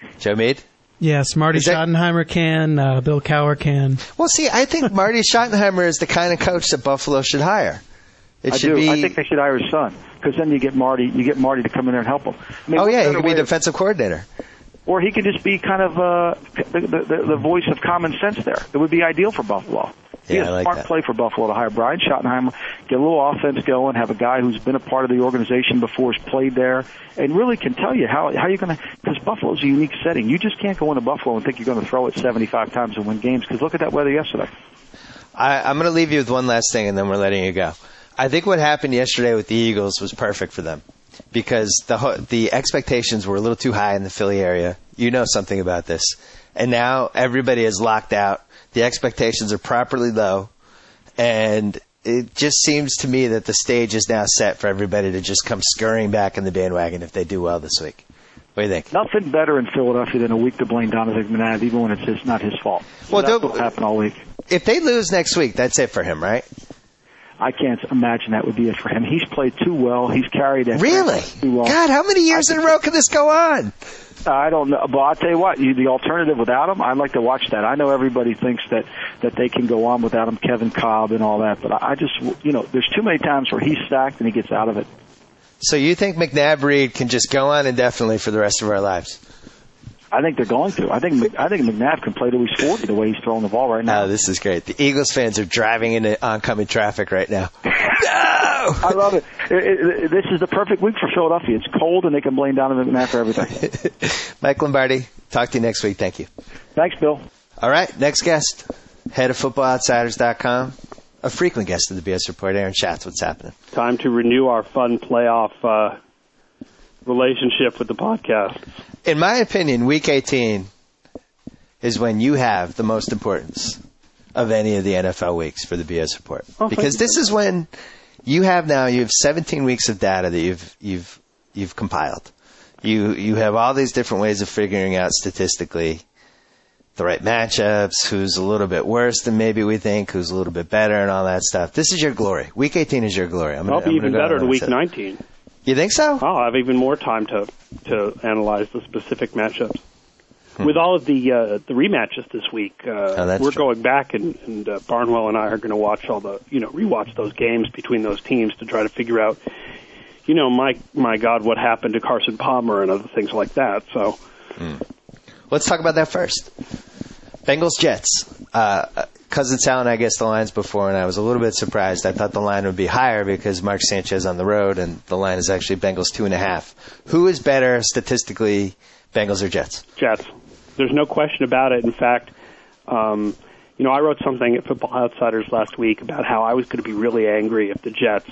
Yes, Marty Schottenheimer can, Bill Cowher can. Well, see, I think Marty Schottenheimer is the kind of coach that Buffalo should hire. I think they should hire his son, because then you get Marty to come in there and help him. I mean, he could be defensive coordinator. Or he could just be kind of the voice of common sense there. It would be ideal for Buffalo. Yeah, I like smart play for Buffalo to hire Brian Schottenheimer, get a little offense going, have a guy who's been a part of the organization before, has played there, and really can tell you how you're going to, because Buffalo's a unique setting. You just can't go into Buffalo and think you're going to throw it 75 times and win games, because look at that weather yesterday. I'm going to leave you with one last thing, and then we're letting you go. I think what happened yesterday with the Eagles was perfect for them, because the expectations were a little too high in the Philly area. You know something about this. And now everybody is locked out. The expectations are properly low, and it just seems to me that the stage is now set for everybody to just come scurrying back in the bandwagon if they do well this week. What do you think? Nothing better in Philadelphia than a week to blame Donovan McNabb, even when it's not his fault. So that's what will happen all week. If they lose next week, that's it for him, right? I can't imagine that would be it for him. He's played too well. He's carried it too well. God, how many years in a row can this go on? I don't know, but I'll tell you what, the alternative without him, I'd like to watch that. I know everybody thinks that they can go on without him, Kevin Cobb and all that, but I just, there's too many times where he's sacked and he gets out of it. So you think McNabb Reed can just go on indefinitely for the rest of our lives? I think they're going to. I think McNabb can play till he's 40 the way he's throwing the ball right now. Oh, this is great. The Eagles fans are driving into oncoming traffic right now. No! I love it. This is the perfect week for Philadelphia. It's cold, and they can blame Donovan McNabb for everything. Mike Lombardi, talk to you next week. Thank you. Thanks, Bill. All right, next guest, head of FootballOutsiders.com, a frequent guest of the BS Report, Aaron Schatz. What's happening? Time to renew our fun playoff relationship with the podcast. In my opinion, Week 18 is when you have the most importance of any of the NFL weeks for the BS Report. Because this is when you have 17 weeks of data that you've compiled. You have all these different ways of figuring out statistically the right matchups, who's a little bit worse than maybe we think, who's a little bit better, and all that stuff. This is your glory. Week 18 is your glory. I'll be even better than Week 19. You think so? I'll have even more time to analyze the specific matchups. With all of the rematches this week, we're going back, and Barnwell and I are going to watch rewatch those games between those teams to try to figure out, my God, what happened to Carson Palmer and other things like that. So, let's talk about that first. Bengals Jets. Cousin Sal and I guessed the lines before, and I was a little bit surprised. I thought the line would be higher because Mark Sanchez on the road, and the line is actually Bengals 2.5. Who is better statistically, Bengals or Jets? Jets. There's no question about it. In fact, I wrote something at Football Outsiders last week about how I was going to be really angry if the Jets,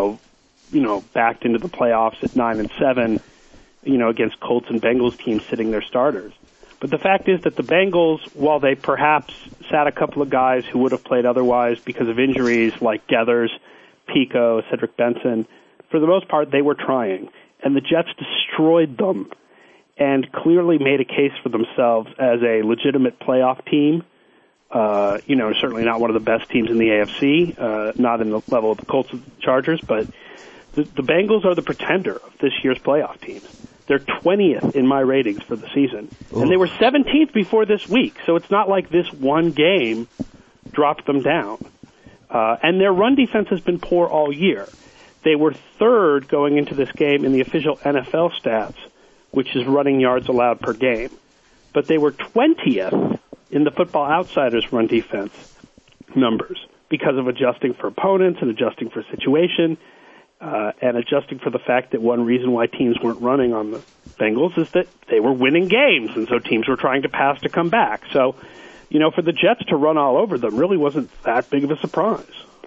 backed into the playoffs at 9-7, against Colts and Bengals teams sitting their starters. But the fact is that the Bengals, while they perhaps sat a couple of guys who would have played otherwise because of injuries like Geathers, Pico, Cedric Benson, for the most part, they were trying. And the Jets destroyed them and clearly made a case for themselves as a legitimate playoff team. Certainly not one of the best teams in the AFC, not in the level of the Colts and Chargers, but the Bengals are the pretender of this year's playoff teams. They're 20th in my ratings for the season. Ooh. And they were 17th before this week, so it's not like this one game dropped them down. And their run defense has been poor all year. They were third going into this game in the official NFL stats, which is running yards allowed per game. But they were 20th in the Football Outsiders run defense numbers because of adjusting for opponents and adjusting for situation and adjusting for the fact that one reason why teams weren't running on the Bengals is that they were winning games, and so teams were trying to pass to come back. So, for the Jets to run all over them really wasn't that big of a surprise.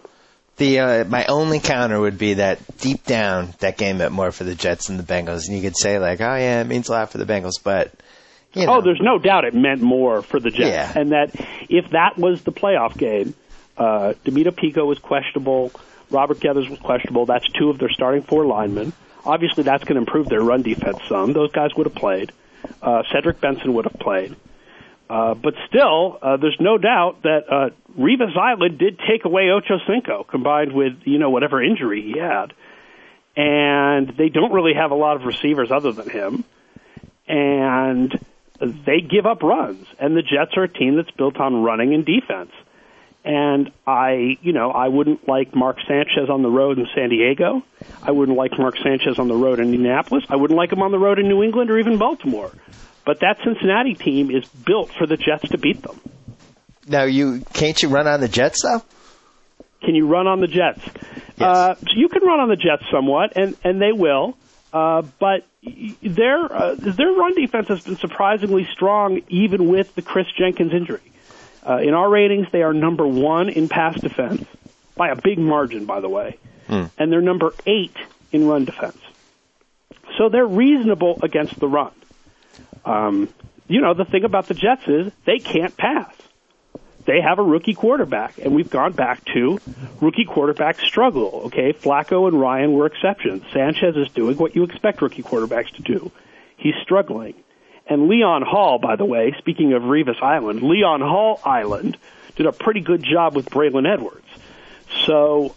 My only counter would be that deep down, that game meant more for the Jets than the Bengals. And you could say, like, oh, yeah, it means a lot for the Bengals, but... Oh, there's no doubt it meant more for the Jets. Yeah. And that if that was the playoff game, DeMito Pico was questionable, Robert Geathers was questionable. That's two of their starting four linemen. Obviously, that's going to improve their run defense some. Those guys would have played. Cedric Benson would have played. But still, there's no doubt that Revis Island did take away Ocho Cinco, combined with, whatever injury he had. And they don't really have a lot of receivers other than him. And they give up runs. And the Jets are a team that's built on running and defense. And I wouldn't like Mark Sanchez on the road in San Diego. I wouldn't like Mark Sanchez on the road in Indianapolis. I wouldn't like him on the road in New England or even Baltimore. But that Cincinnati team is built for the Jets to beat them. Now, can't you run on the Jets, though? Can you run on the Jets? Yes. You can run on the Jets somewhat, and they will. But their run defense has been surprisingly strong, even with the Chris Jenkins injury. In our ratings, they are number 1 in pass defense, by a big margin, by the way. And they're number 8 in run defense. So they're reasonable against the run. The thing about the Jets is they can't pass. They have a rookie quarterback, and we've gone back to rookie quarterback struggle, okay? Flacco and Ryan were exceptions. Sanchez is doing what you expect rookie quarterbacks to do. He's struggling. And Leon Hall, by the way, speaking of Revis Island, Leon Hall Island did a pretty good job with Braylon Edwards. So,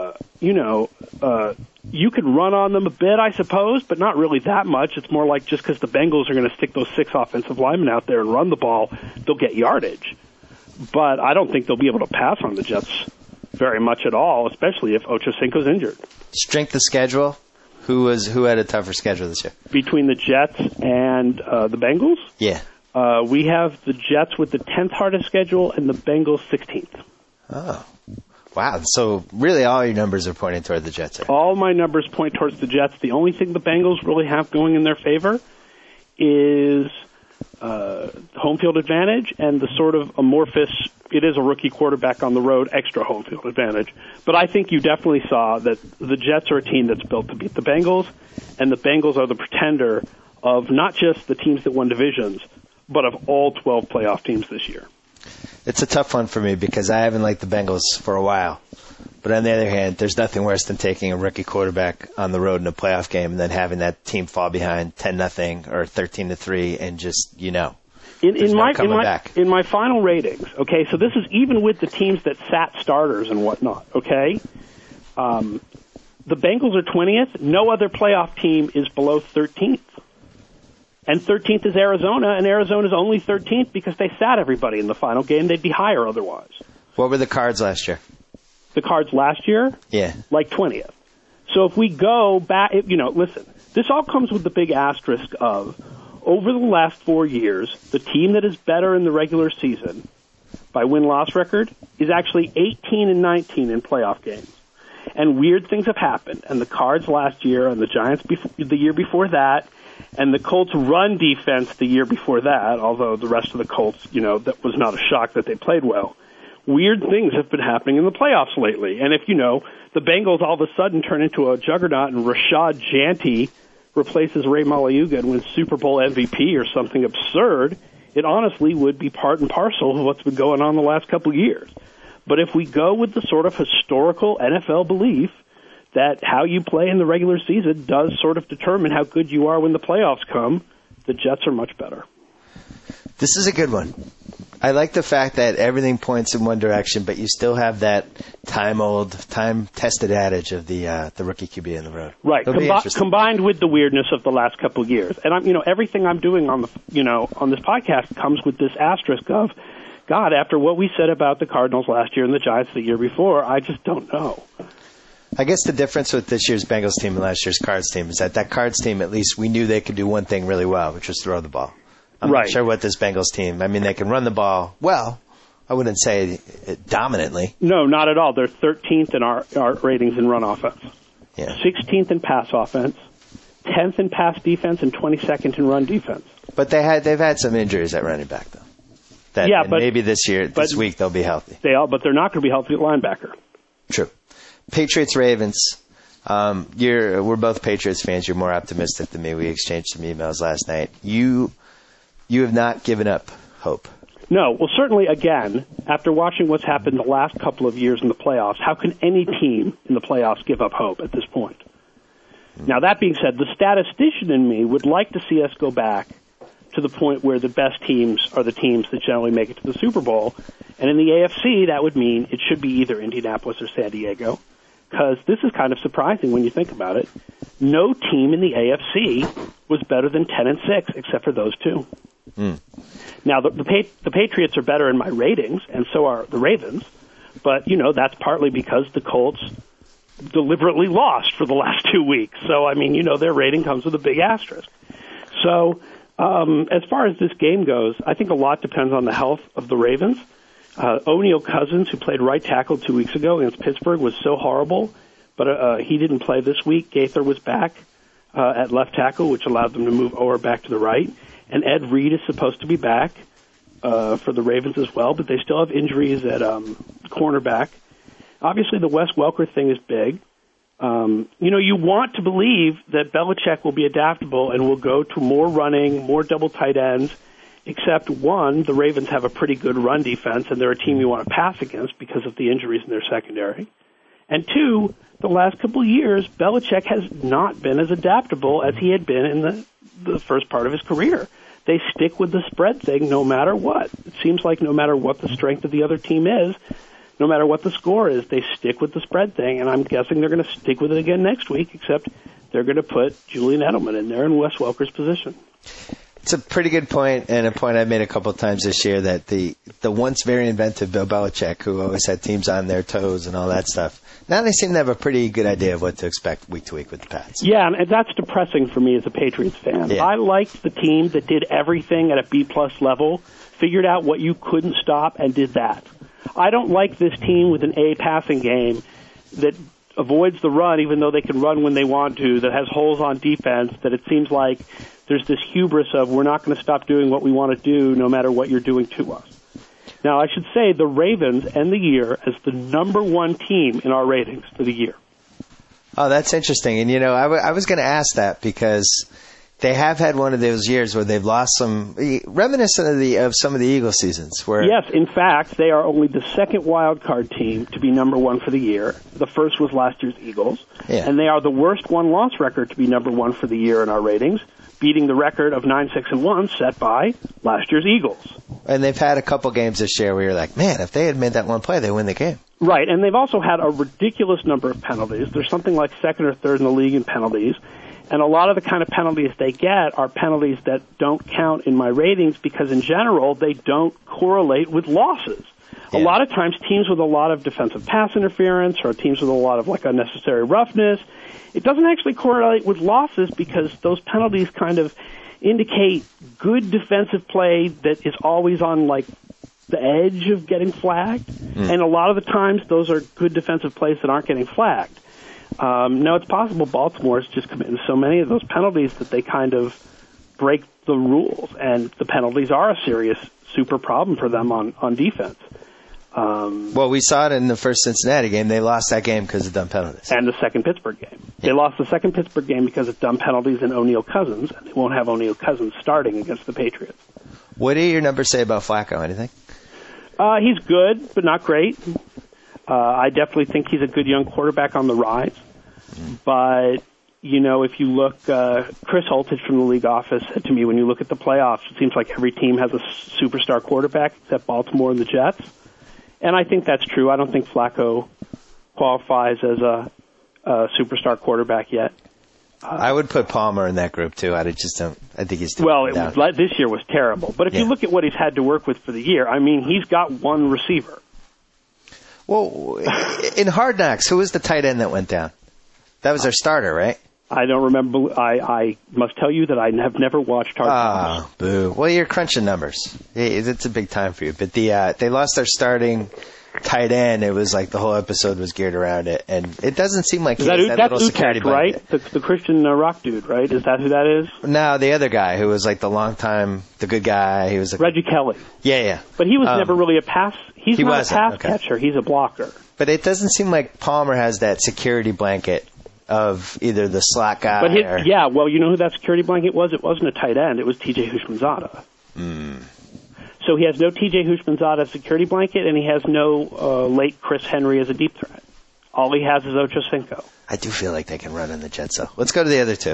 you could run on them a bit, I suppose, but not really that much. It's more like just because the Bengals are going to stick those 6 offensive linemen out there and run the ball, they'll get yardage. But I don't think they'll be able to pass on the Jets very much at all, especially if Ocho Cinco's injured. Strength of schedule? Who had a tougher schedule this year? Between the Jets and the Bengals? Yeah. We have the Jets with the 10th hardest schedule and the Bengals 16th. Oh. Wow. So really all your numbers are pointing toward the Jets. All my numbers point towards the Jets. The only thing the Bengals really have going in their favor is home field advantage and the sort of amorphous, it is a rookie quarterback on the road, extra home field advantage. But I think you definitely saw that the Jets are a team that's built to beat the Bengals, and the Bengals are the pretender of not just the teams that won divisions, but of all 12 playoff teams this year. It's a tough one for me because I haven't liked the Bengals for a while. But on the other hand, there's nothing worse than taking a rookie quarterback on the road in a playoff game and then having that team fall behind 10-0 or 13-3 and just, in my final ratings, okay, so this is even with the teams that sat starters and whatnot, okay? The Bengals are 20th. No other playoff team is below 13th. And 13th is Arizona, and Arizona's only 13th because they sat everybody in the final game. They'd be higher otherwise. What were the Cards last year? The Cards last year? Yeah. Like 20th. So if we go back, listen, this all comes with the big asterisk of, over the last 4 years, the team that is better in the regular season by win-loss record is actually 18-19 in playoff games. And weird things have happened. And the Cards last year, and the Giants the year before that, and the Colts run defense the year before that, although the rest of the Colts, that was not a shock that they played well. weird things have been happening in the playoffs lately. And if, the Bengals all of a sudden turn into a juggernaut and Rashad Janty replaces Ray Maluga and wins Super Bowl MVP or something absurd, it honestly would be part and parcel of what's been going on the last couple of years. But if we go with the sort of historical NFL belief that how you play in the regular season does sort of determine how good you are when the playoffs come, the Jets are much better. This is a good one. I like the fact that everything points in one direction, but you still have that time-tested adage of the rookie QB in the road. Right, combined with the weirdness of the last couple of years. And everything I'm doing on on this podcast comes with this asterisk of, God, after what we said about the Cardinals last year and the Giants the year before, I just don't know. I guess the difference with this year's Bengals team and last year's Cards team is that Cards team, at least we knew they could do one thing really well, which was throw the ball. I'm not sure what this Bengals team, they can run the ball well. I wouldn't say dominantly. No, not at all. They're 13th in our ratings in run offense. Yeah. 16th in pass offense, 10th in pass defense, and 22nd in run defense. But they've had some injuries at running back, though. But maybe this week they'll be healthy. But they're not going to be healthy at linebacker. True. Patriots, Ravens. We're both Patriots fans. You're more optimistic than me. We exchanged some emails last night. You have not given up hope. No. Well, certainly, again, after watching what's happened the last couple of years in the playoffs, how can any team in the playoffs give up hope at this point? Now, that being said, the statistician in me would like to see us go back to the point where the best teams are the teams that generally make it to the Super Bowl. And in the AFC, that would mean it should be either Indianapolis or San Diego, because this is kind of surprising when you think about it. No team in the AFC was better than 10-6 except for those two. Now, the Patriots are better in my ratings, and so are the Ravens, but, that's partly because the Colts deliberately lost for the last 2 weeks. So, their rating comes with a big asterisk. So, as far as this game goes, I think a lot depends on the health of the Ravens. O'Neal Cousins, who played right tackle 2 weeks ago against Pittsburgh, was so horrible, but he didn't play this week. Gaither was back at left tackle, which allowed them to move Ower back to the right. And Ed Reed is supposed to be back for the Ravens as well, but they still have injuries at cornerback. Obviously, the Wes Welker thing is big. You want to believe that Belichick will be adaptable and will go to more running, more double tight ends, except, one, the Ravens have a pretty good run defense, and they're a team you want to pass against because of the injuries in their secondary. And two, the last couple of years, Belichick has not been as adaptable as he had been in the first part of his career. They stick with the spread thing no matter what. It seems like no matter what the strength of the other team is, no matter what the score is, they stick with the spread thing, and I'm guessing they're going to stick with it again next week, except they're going to put Julian Edelman in there in Wes Welker's position. It's a pretty good point, and a point I've made a couple of times this year, that the once very inventive Bill Belichick, who always had teams on their toes and all that stuff, now they seem to have a pretty good idea of what to expect week to week with the Pats. Yeah, and that's depressing for me as a Patriots fan. Yeah. I liked the team that did everything at a B-plus level, figured out what you couldn't stop, and did that. I don't like this team with an A passing game that avoids the run, even though they can run when they want to, that has holes on defense, that it seems like there's this hubris of we're not going to stop doing what we want to do no matter what you're doing to us. Now, I should say the Ravens end the year as the number one team in our ratings for the year. Oh, that's interesting. And, I was going to ask that because they have had one of those years where they've lost some, reminiscent of some of the Eagles seasons. Where yes, in fact, they are only the second wild card team to be number one for the year. The first was last year's Eagles. Yeah. And they are the worst one-loss record to be number one for the year in our ratings, beating the record of 9-6-1 set by last year's Eagles. And they've had a couple games this year where you're like, man, if they had made that one play, they win the game. Right, and they've also had a ridiculous number of penalties. There's something like second or third in the league in penalties. And a lot of the kind of penalties they get are penalties that don't count in my ratings because, in general, they don't correlate with losses. Yeah. A lot of times, teams with a lot of defensive pass interference or teams with a lot of unnecessary roughness, it doesn't actually correlate with losses because those penalties kind of indicate good defensive play that is always on the edge of getting flagged. And a lot of the times, those are good defensive plays that aren't getting flagged. Now, it's possible Baltimore's just committing so many of those penalties that they kind of break the rules, and the penalties are a serious super problem for them on defense. Well, we saw it in the first Cincinnati game. They lost that game because of dumb penalties. And the second Pittsburgh game. They lost the second Pittsburgh game because of dumb penalties and O'Neal Cousins, and they won't have O'Neal Cousins starting against the Patriots. What do your numbers say about Flacco? Anything? He's good, but not great. I definitely think he's a good young quarterback on the rise. But, if you look, Chris Holtich from the league office said to me, when you look at the playoffs, it seems like every team has a superstar quarterback except Baltimore and the Jets. And I think that's true. I don't think Flacco qualifies as a superstar quarterback yet. I would put Palmer in that group, too. I think he's too down. This year was terrible. But if you look at what he's had to work with for the year, he's got one receiver. Well, in Hard Knocks, who was the tight end that went down? That was their starter, right? I don't remember. I must tell you that I have never watched Hard Knocks. Oh, boo. Well, you're crunching numbers. It's a big time for you. But they lost their starting tight end. It was like the whole episode was geared around it. And it doesn't seem like he has that little security blanket. Right? The Christian rock dude, right? Is that who that is? No, the other guy who was like the good guy. He was Reggie Kelly. Yeah. But he was never really a pass. He's not a pass catcher. He's a blocker. But it doesn't seem like Palmer has that security blanket of either the slot guy or... Yeah, well, you know who that security blanket was? It wasn't a tight end. It was T.J. Houshmandzadeh. So he has no T.J. Houshmandzadeh security blanket, and he has no late Chris Henry as a deep threat. All he has is Ocho Cinco. I do feel like they can run in the Jets, though. Let's go to the other two.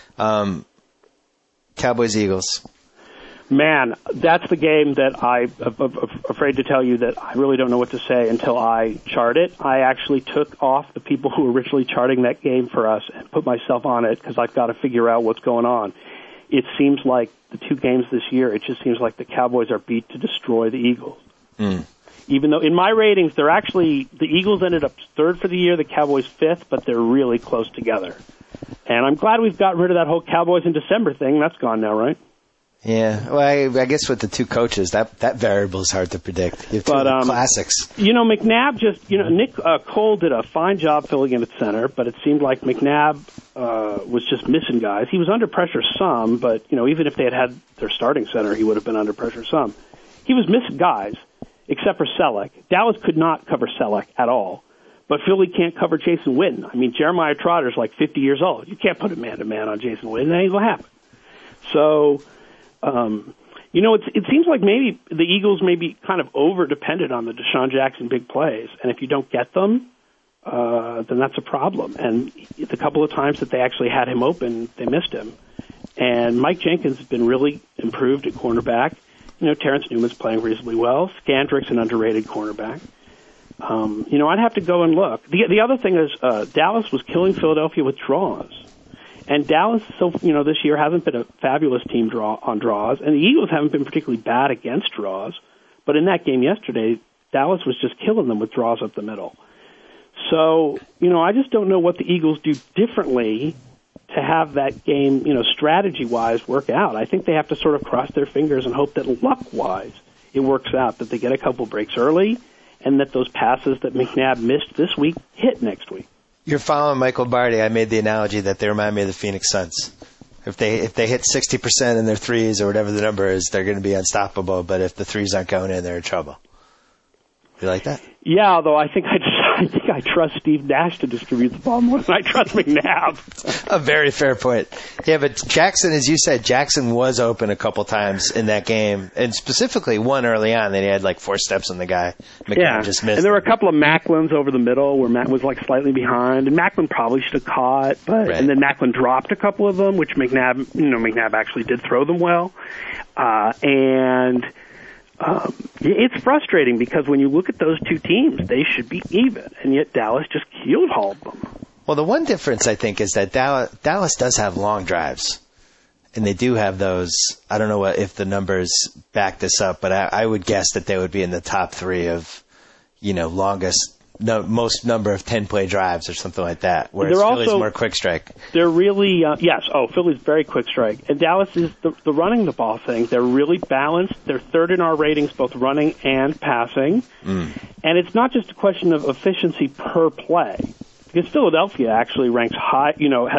Cowboys-Eagles. Man, that's the game that I'm afraid to tell you that I really don't know what to say until I chart it. I actually took off the people who were originally charting that game for us and put myself on it because I've got to figure out what's going on. It seems like the two games this year, it just seems like the Cowboys are beat to destroy the Eagles. Even though in my ratings, the Eagles ended up third for the year, the Cowboys fifth, but they're really close together. And I'm glad we've gotten rid of that whole Cowboys in December thing. That's gone now, right? Yeah, well, I guess with the two coaches, that variable is hard to predict. You have classics. McNabb Nick Cole did a fine job filling in at center, but it seemed like McNabb was just missing guys. He was under pressure some, but, even if they had their starting center, he would have been under pressure some. He was missing guys, except for Selleck. Dallas could not cover Selleck at all, but Philly can't cover Jason Witten. Jeremiah Trotter's like 50 years old. You can't put a man-to-man on Jason Witten. That ain't going to happen. So... it seems like maybe the Eagles may be kind of over-dependent on the Deshaun Jackson big plays, and if you don't get them, then that's a problem. And the couple of times that they actually had him open, they missed him. And Mike Jenkins has been really improved at cornerback. Terrence Newman's playing reasonably well. Scandrick's an underrated cornerback. I'd have to go and look. The other thing is Dallas was killing Philadelphia with draws. And Dallas, this year hasn't been a fabulous team on draws, and the Eagles haven't been particularly bad against draws. But in that game yesterday, Dallas was just killing them with draws up the middle. So, I just don't know what the Eagles do differently to have that game, strategy-wise work out. I think they have to sort of cross their fingers and hope that luck-wise it works out, that they get a couple breaks early, and that those passes that McNabb missed this week hit next week. You're following Michael Barty. I made the analogy that they remind me of the Phoenix Suns. If they hit 60% in their threes or whatever the number is, they're going to be unstoppable. But if the threes aren't going in, they're in trouble. You like that? Yeah, although I think I trust Steve Nash to distribute the ball more than I trust McNabb. A very fair point. Yeah, but Jackson, as you said, Jackson was open a couple times in that game, and specifically one early on that he had like 4 steps on the guy. McNabb just missed. And there were a couple of Macklins over the middle where Matt was like slightly behind, and Macklin probably should have caught, but and then Macklin dropped a couple of them, which McNabb actually did throw them well, it's frustrating because when you look at those two teams, they should be even, and yet Dallas just keelhauled them. Well, the one difference, I think, is that Dallas does have long drives, and they do have those. I don't know if the numbers back this up, but I would guess that they would be in the top 3 of, most number of 10-play drives or something like that, whereas Philly's more quick strike. They're really, Philly's very quick strike. And Dallas is the running the ball thing. They're really balanced. They're third in our ratings, both running and passing. And it's not just a question of efficiency per play, because Philadelphia actually ranks high,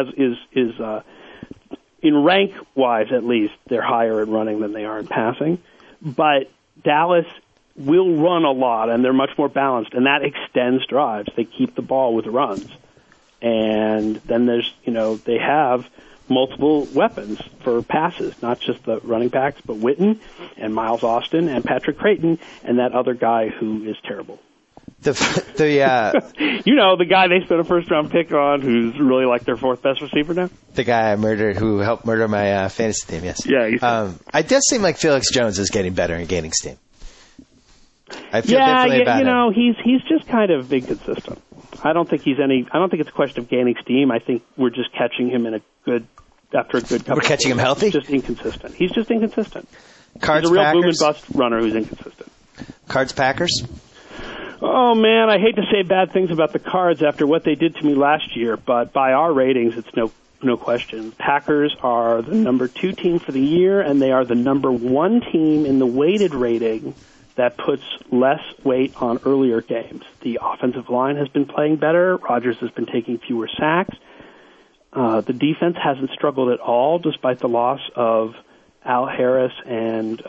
in rank-wise at least, they're higher in running than they are in passing. But Dallas will run a lot, and they're much more balanced, and that extends drives. They keep the ball with runs. And then there's, they have multiple weapons for passes, not just the running backs, but Witten and Miles Austin and Patrick Creighton and that other guy who is terrible. The the guy they spent a first-round pick on who's really like their fourth best receiver now? The guy I murdered who helped murder my fantasy team, yes. Yeah. It does seem like Felix Jones is getting better and gaining steam. I feel differently about him. He's just kind of inconsistent. I don't think it's a question of gaining steam. I think we're just catching him after a good couple. We're catching him healthy? He's just inconsistent. He's a real Packers? boom and bust runner who's inconsistent. Cards Packers? Oh, man, I hate to say bad things about the Cards after what they did to me last year, but by our ratings, it's no question. Packers are the number 2 team for the year, and they are the number 1 team in the weighted rating that puts less weight on earlier games. The offensive line has been playing better. Rodgers has been taking fewer sacks. The defense hasn't struggled at all, despite the loss of Al Harris and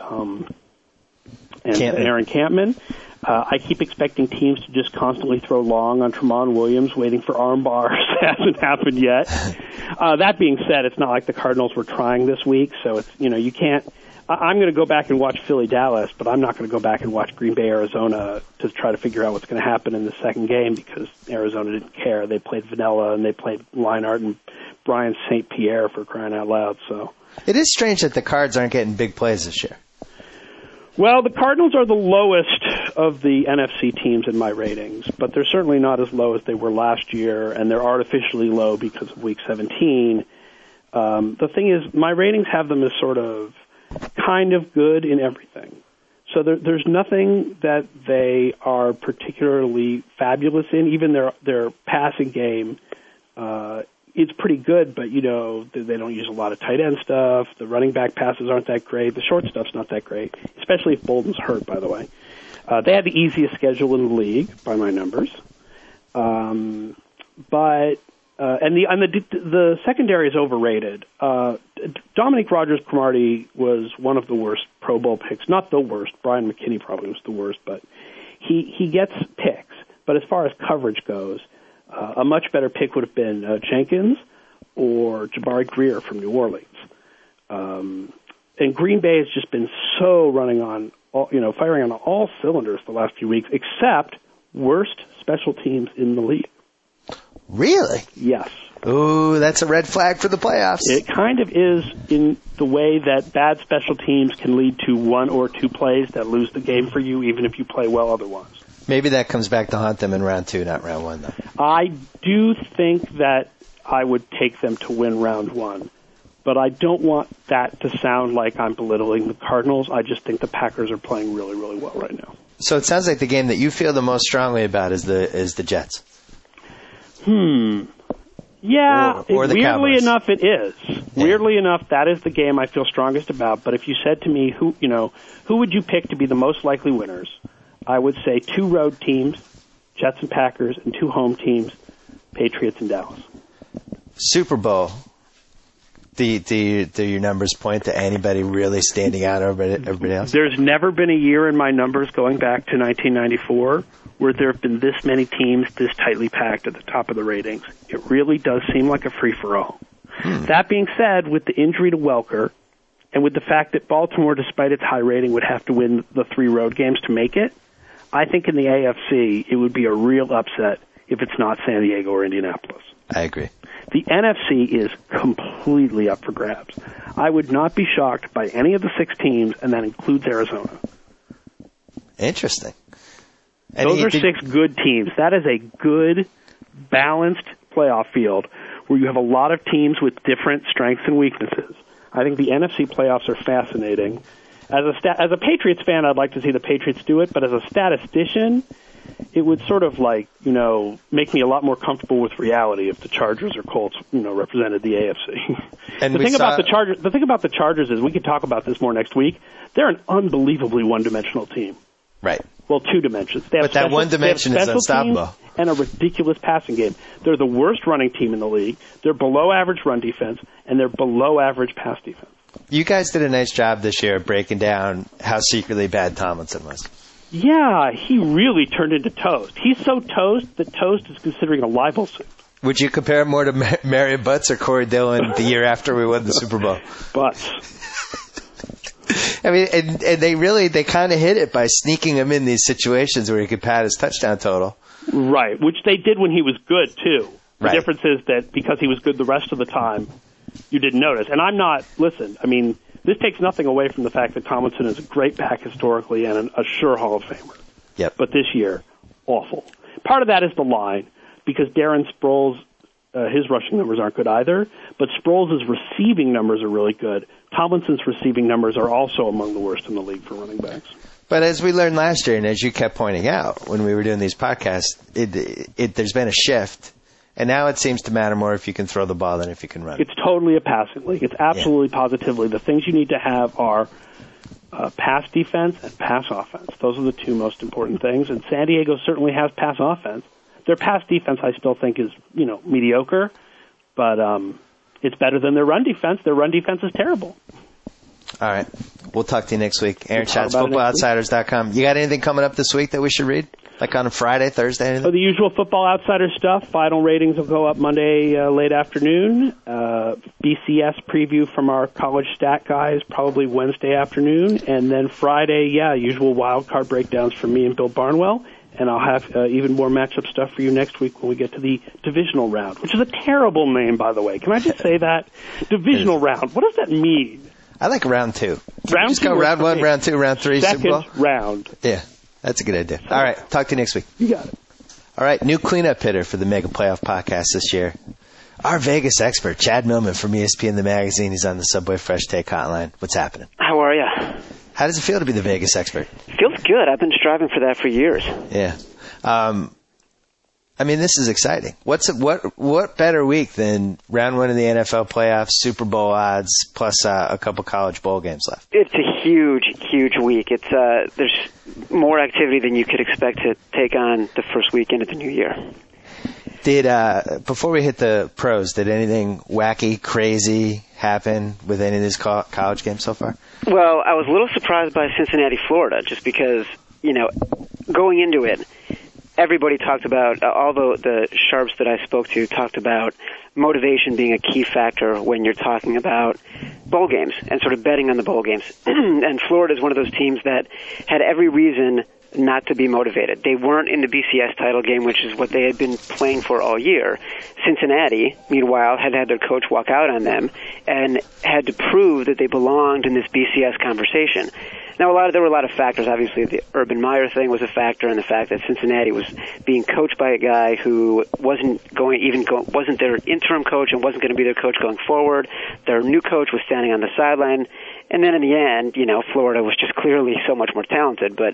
Aaron Campman. I keep expecting teams to just constantly throw long on Tramon Williams, waiting for arm bars. It hasn't happened yet. That being said, it's not like the Cardinals were trying this week, so it's you can't. I'm going to go back and watch Philly-Dallas, but I'm not going to go back and watch Green Bay-Arizona to try to figure out what's going to happen in the second game because Arizona didn't care. They played vanilla, and they played Leinart and Brian St. Pierre for crying out loud. So it is strange that the Cards aren't getting big plays this year. Well, the Cardinals are the lowest of the NFC teams in my ratings, but they're certainly not as low as they were last year, and they're artificially low because of Week 17. The thing is, my ratings have them as sort of kind of good in everything. So there's nothing that they are particularly fabulous in. Even their passing game, it's pretty good, but, they don't use a lot of tight end stuff. The running back passes aren't that great. The short stuff's not that great, especially if Bolden's hurt, by the way. They had the easiest schedule in the league by my numbers. The secondary is overrated. Dominique Rodgers-Cromartie was one of the worst Pro Bowl picks. Not the worst. Brian McKinney probably was the worst, but he gets picks. But as far as coverage goes, a much better pick would have been Jenkins or Jabari Greer from New Orleans. And Green Bay has just been so firing on all cylinders the last few weeks, except worst special teams in the league. Really? Yes. Ooh, that's a red flag for the playoffs. It kind of is in the way that bad special teams can lead to 1 or 2 plays that lose the game for you, even if you play well otherwise. Maybe that comes back to haunt them in round 2, not round 1, though. I do think that I would take them to win round 1, but I don't want that to sound like I'm belittling the Cardinals. I just think the Packers are playing really, really well right now. So it sounds like the game that you feel the most strongly about is the Jets. Yeah, or the weirdly Cowboys. enough, it is. Yeah. Weirdly enough, that is the game I feel strongest about. But if you said to me, who would you pick to be the most likely winners? I would say 2 road teams, Jets and Packers, and 2 home teams, Patriots and Dallas. Super Bowl. Do your numbers point to anybody really standing out over everybody else? There's never been a year in my numbers going back to 1994 where there have been this many teams this tightly packed at the top of the ratings. It really does seem like a free-for-all. That being said, with the injury to Welker and with the fact that Baltimore, despite its high rating, would have to win the 3 road games to make it, I think in the AFC it would be a real upset if it's not San Diego or Indianapolis. I agree. The NFC is completely up for grabs. I would not be shocked by any of the 6 teams, and that includes Arizona. Interesting. Those are 6 good teams. That is a good, balanced playoff field where you have a lot of teams with different strengths and weaknesses. I think the NFC playoffs are fascinating. As a Patriots fan, I'd like to see the Patriots do it, but as a statistician, it would sort of make me a lot more comfortable with reality if the Chargers or Colts, represented the AFC. And the thing about the Chargers is we could talk about this more next week. They're an unbelievably one-dimensional team. Right. Well, 2 dimensions. But that one dimension is unstoppable. And a ridiculous passing game. They're the worst running team in the league. They're below average run defense, and they're below average pass defense. You guys did a nice job this year of breaking down how secretly bad Tomlinson was. Yeah, he really turned into Toast. He's so Toast that Toast is considering a libel suit. Would you compare him more to Marion Butts or Corey Dillon the year after we won the Super Bowl? Butts. I mean, and they kind of hit it by sneaking him in these situations where he could pad his touchdown total. Right, which they did when he was good, too. The right. difference is that because he was good the rest of the time, you didn't notice. And this takes nothing away from the fact that Tomlinson is a great back historically and a sure Hall of Famer. Yep. But this year, awful. Part of that is the line, because Darren Sproles, his rushing numbers aren't good either, but Sproles' receiving numbers are really good. Tomlinson's receiving numbers are also among the worst in the league for running backs. But as we learned last year, and as you kept pointing out when we were doing these podcasts, there's been a shift. And now it seems to matter more if you can throw the ball than if you can run. It's totally a passing league. It's absolutely, positively. The things you need to have are pass defense and pass offense. Those are the two most important things. And San Diego certainly has pass offense. Their pass defense, I still think, is mediocre, but it's better than their run defense. Their run defense is terrible. All right. We'll talk to you next week. Aaron Schatz, FootballOutsiders.com. You got anything coming up this week that we should read? Like on a Friday, Thursday, anything? The usual Football Outsider stuff. Final ratings will go up Monday late afternoon. BCS preview from our college stat guys probably Wednesday afternoon. And then Friday, usual wild card breakdowns from me and Bill Barnwell. And I'll have even more matchup stuff for you next week when we get to the divisional round, which is a terrible name, by the way. Can I just say that? Divisional round. What does that mean? I like round two. Just go round one, round two, round three. Second round. Yeah, that's a good idea. All right, talk to you next week. You got it. All right, new cleanup hitter for the Mega Playoff Podcast this year. Our Vegas expert, Chad Millman from ESPN The Magazine. He's on the Subway Fresh Take Hotline. What's happening? How are you? How does it feel to be the Vegas expert? Feels good. I've been striving for that for years. Yeah. This is exciting. What better week than round one of the NFL playoffs, Super Bowl odds, plus a couple college bowl games left? It's a huge, huge week. It's there's more activity than you could expect to take on the first weekend of the new year. Before we hit the pros, did anything wacky, crazy happen with any of these college games so far? Well, I was a little surprised by Cincinnati, Florida, just because, going into it, everybody talked about, all the sharps that I spoke to talked about motivation being a key factor when you're talking about bowl games and sort of betting on the bowl games. And Florida is one of those teams that had every reason not to be motivated. They weren't in the BCS title game, which is what they had been playing for all year. Cincinnati, meanwhile, had their coach walk out on them and had to prove that they belonged in this BCS conversation. Now, there were a lot of factors. Obviously, the Urban Meyer thing was a factor, and the fact that Cincinnati was being coached by a guy who wasn't their interim coach and wasn't going to be their coach going forward. Their new coach was standing on the sideline. And then in the end, Florida was just clearly so much more talented. But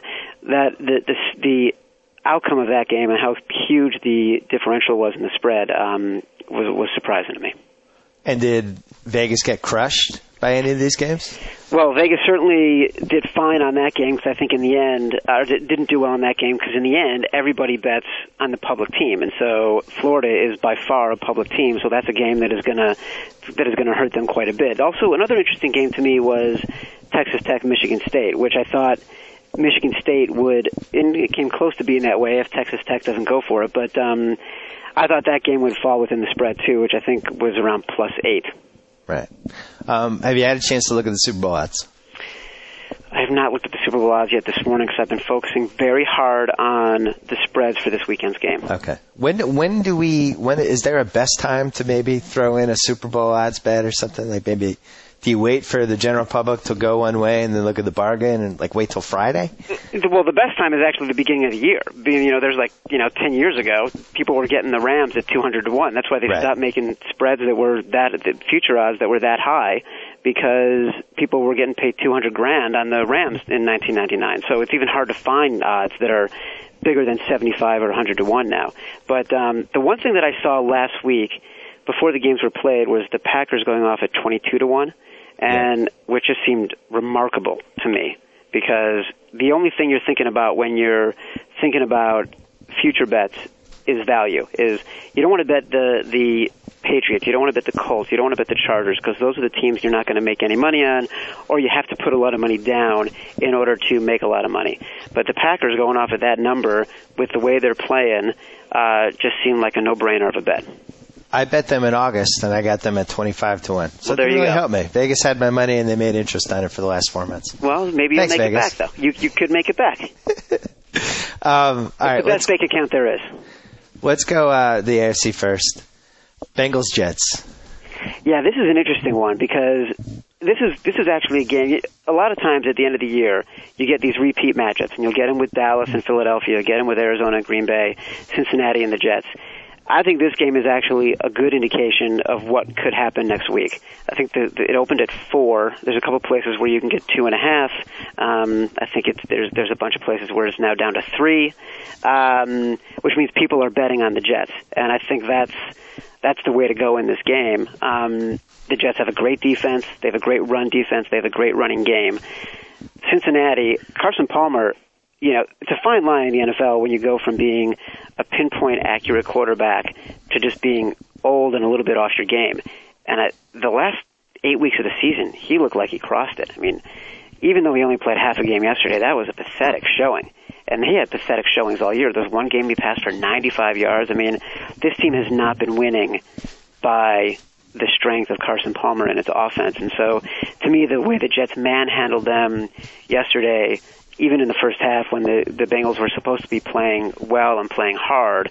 the outcome of that game and how huge the differential was in the spread was surprising to me. And did Vegas get crushed by any of these games? Well, Vegas certainly did fine on that game because I think in the end, didn't do well in that game because in the end, everybody bets on the public team. And so Florida is by far a public team, so that's a game that is going to hurt them quite a bit. Also, another interesting game to me was Texas Tech, Michigan State, which I thought Michigan State it came close to being that way if Texas Tech doesn't go for it. But I thought that game would fall within the spread, too, which I think was around +8. Right. Have you had a chance to look at the Super Bowl odds? I have not looked at the Super Bowl odds yet this morning because I've been focusing very hard on the spreads for this weekend's game. Okay. When is there a best time to maybe throw in a Super Bowl odds bet or something? Like maybe do you wait for the general public to go one way and then look at the bargain and wait till Friday? Well, the best time is actually the beginning of the year. There's 10 years ago, people were getting the Rams at 200 to 1. That's why they stopped making spreads that were the future odds that were that high, because people were getting paid $200,000 on the Rams in 1999. So it's even hard to find odds that are bigger than 75 or 100 to 1 now. But the one thing that I saw last week before the games were played was the Packers going off at 22 to 1. And which just seemed remarkable to me, because the only thing you're thinking about when you're thinking about future bets is value. Is You don't want to bet the Patriots. You don't want to bet the Colts. You don't want to bet the Chargers, because those are the teams you're not going to make any money on, or you have to put a lot of money down in order to make a lot of money. But the Packers, going off of that number with the way they're playing, just seemed like a no-brainer of a bet. I bet them in August, and I got them at 25-1. So well, there it you really go. helped me. Vegas had my money, and they made interest on it for the last 4 months. Well, maybe you'll make Vegas. it back, though. You could make it back. All right, the best bank account there is. Let's go the AFC first. Bengals Jets. Yeah, this is an interesting one, because this is actually a game. A lot of times at the end of the year, you get these repeat matchups, and you'll get them with Dallas and Philadelphia, get them with Arizona and Green Bay, Cincinnati and the Jets. I think this game is actually a good indication of what could happen next week. I think it opened at 4. There's a couple places where you can get 2.5. I think there's a bunch of places where it's now down to 3, which means people are betting on the Jets, and I think that's the way to go in this game. The Jets have a great defense. They have a great run defense. They have a great running game. Cincinnati, Carson Palmer, it's a fine line in the NFL when you go from being a pinpoint accurate quarterback to just being old and a little bit off your game. And the last 8 weeks of the season, he looked like he crossed it. I mean, even though he only played half a game yesterday, that was a pathetic showing. And he had pathetic showings all year. There's one game he passed for 95 yards. I mean, this team has not been winning by the strength of Carson Palmer and its offense. And so, to me, the way the Jets manhandled them yesterday, even in the first half when the Bengals were supposed to be playing well and playing hard,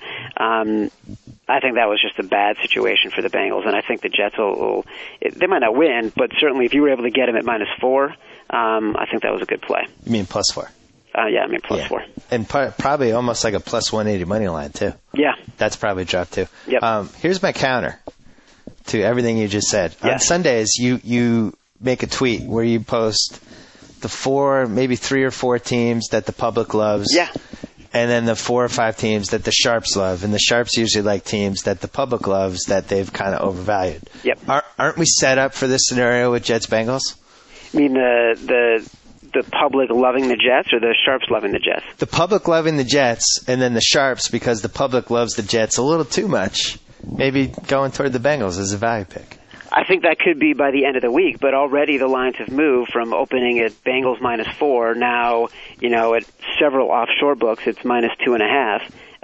I think that was just a bad situation for the Bengals. And I think the Jets they might not win, but certainly if you were able to get them at -4, I think that was a good play. You mean +4? Yeah, I mean +4. And probably almost like a +180 money line, too. Yeah. That's probably dropped, too. Yep. Here's my counter to everything you just said. Yes. On Sundays, you make a tweet where you post the 4, maybe 3 or 4 teams that the public loves. Yeah. And then the 4 or 5 teams that the Sharps love. And the Sharps usually like teams that the public loves that they've kind of overvalued. Yep. Aren't we set up for this scenario with Jets-Bengals? I mean, the public loving the Jets, or the Sharps loving the Jets? The public loving the Jets, and then the Sharps, because the public loves the Jets a little too much, maybe going toward the Bengals as a value pick. I think that could be by the end of the week, but already the lines have moved from opening at Bengals -4. Now, at several offshore books, it's -2.5.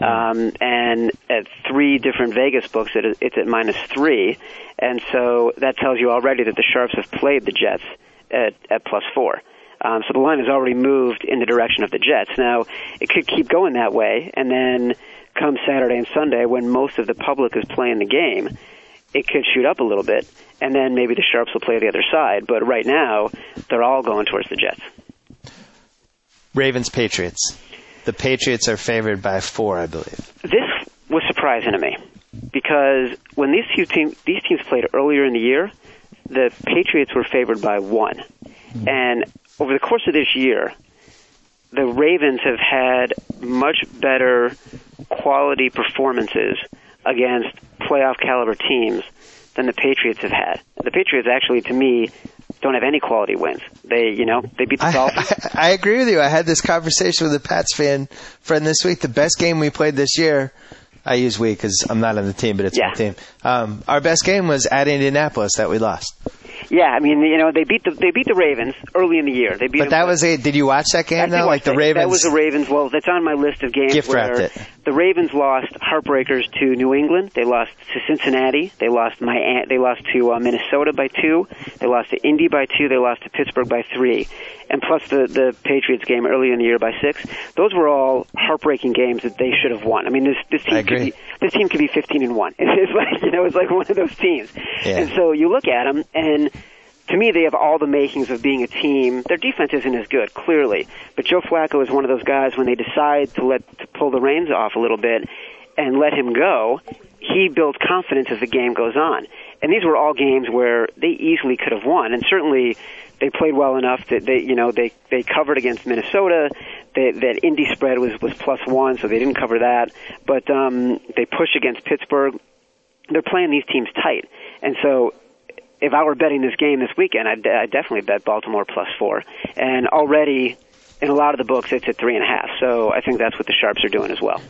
And at 3 different Vegas books, it's at -3. And so that tells you already that the Sharps have played the Jets at +4. So the line has already moved in the direction of the Jets. Now, it could keep going that way, and then come Saturday and Sunday, when most of the public is playing the game, it could shoot up a little bit, and then maybe the Sharps will play the other side. But right now, they're all going towards the Jets. Ravens-Patriots. The Patriots are favored by 4, I believe. This was surprising to me, because when these teams played earlier in the year, the Patriots were favored by 1. And over the course of this year, the Ravens have had much better quality performances against playoff caliber teams than the Patriots have had. The Patriots actually, to me, don't have any quality wins. They beat the Dolphins. I agree with you. I had this conversation with a Pats friend this week. The best game we played this year, I use we because I'm not on the team, but it's my team. Our best game was at Indianapolis that we lost. Yeah, I mean, they beat the Ravens early in the year. They beat. But that was did you watch that game though? Like the Ravens. That was the Ravens. Well, that's on my list of games. Gift wrapped it. The Ravens lost heartbreakers to New England. They lost to Cincinnati. They lost to Minnesota by 2. They lost to Indy by 2. They lost to Pittsburgh by 3. And plus the Patriots game early in the year by 6. Those were all heartbreaking games that they should have won. I mean, this team could be 15-1. It's like one of those teams. Yeah. And so you look at them, and to me, they have all the makings of being a team. Their defense isn't as good, clearly, but Joe Flacco is one of those guys, when they decide to pull the reins off a little bit and let him go, he builds confidence as the game goes on. And these were all games where they easily could have won, and certainly they played well enough that they covered against Minnesota. That Indy spread was +1, so they didn't cover that. But they pushed against Pittsburgh. They're playing these teams tight, and so if I were betting this game this weekend, I'd definitely bet Baltimore +4. And already in a lot of the books, it's at 3.5. So I think that's what the Sharps are doing as well.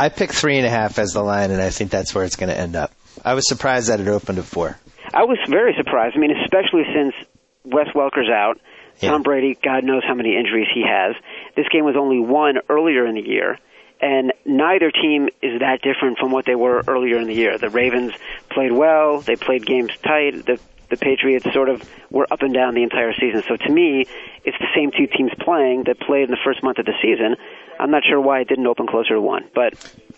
I picked 3.5 as the line, and I think that's where it's going to end up. I was surprised that it opened at 4. I was very surprised. I mean, especially since Wes Welker's out. Yeah. Tom Brady, God knows how many injuries he has. This game was only won earlier in the year, and neither team is that different from what they were earlier in the year. The Ravens played well. They played games tight. The Patriots sort of were up and down the entire season. So to me, it's the same two teams playing that played in the first month of the season. I'm not sure why it didn't open closer to 1, but,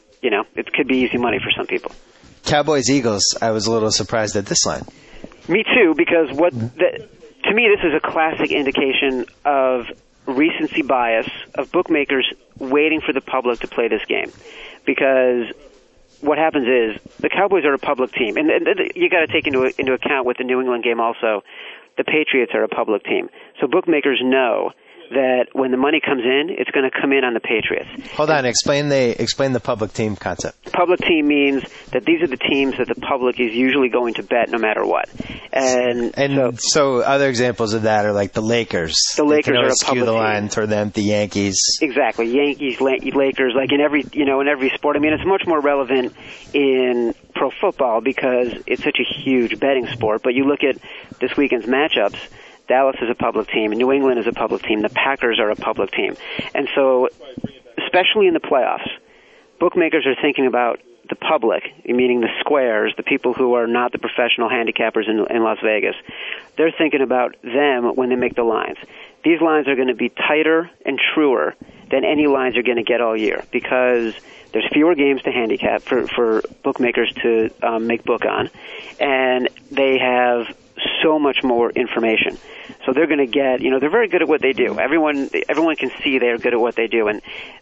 it could be easy money for some people. Cowboys-Eagles, I was a little surprised at this line. Me too, because to me this is a classic indication of recency bias, of bookmakers waiting for the public to play this game. Because what happens is the Cowboys are a public team, and you got to take into account with the New England game also, the Patriots are a public team. So bookmakers know that when the money comes in, it's going to come in on the Patriots. Hold on, explain the public team concept. Public team means that these are the teams that the public is usually going to bet no matter what. And so other examples of that are like the Lakers. The Lakers are a public team. Skew the line toward them, the Yankees. Exactly, Yankees, Lakers, like in every sport. I mean, it's much more relevant in pro football because it's such a huge betting sport. But you look at this weekend's matchups, Dallas is a public team, New England is a public team, the Packers are a public team. And so, especially in the playoffs, bookmakers are thinking about the public, meaning the squares, the people who are not the professional handicappers in Las Vegas. They're thinking about them when they make the lines. These lines are going to be tighter and truer than any lines you're going to get all year because there's fewer games to handicap for bookmakers to make book on, and they have so much more information. So they're going to get, they're very good at what they do. Everyone can see they're good at what they do. And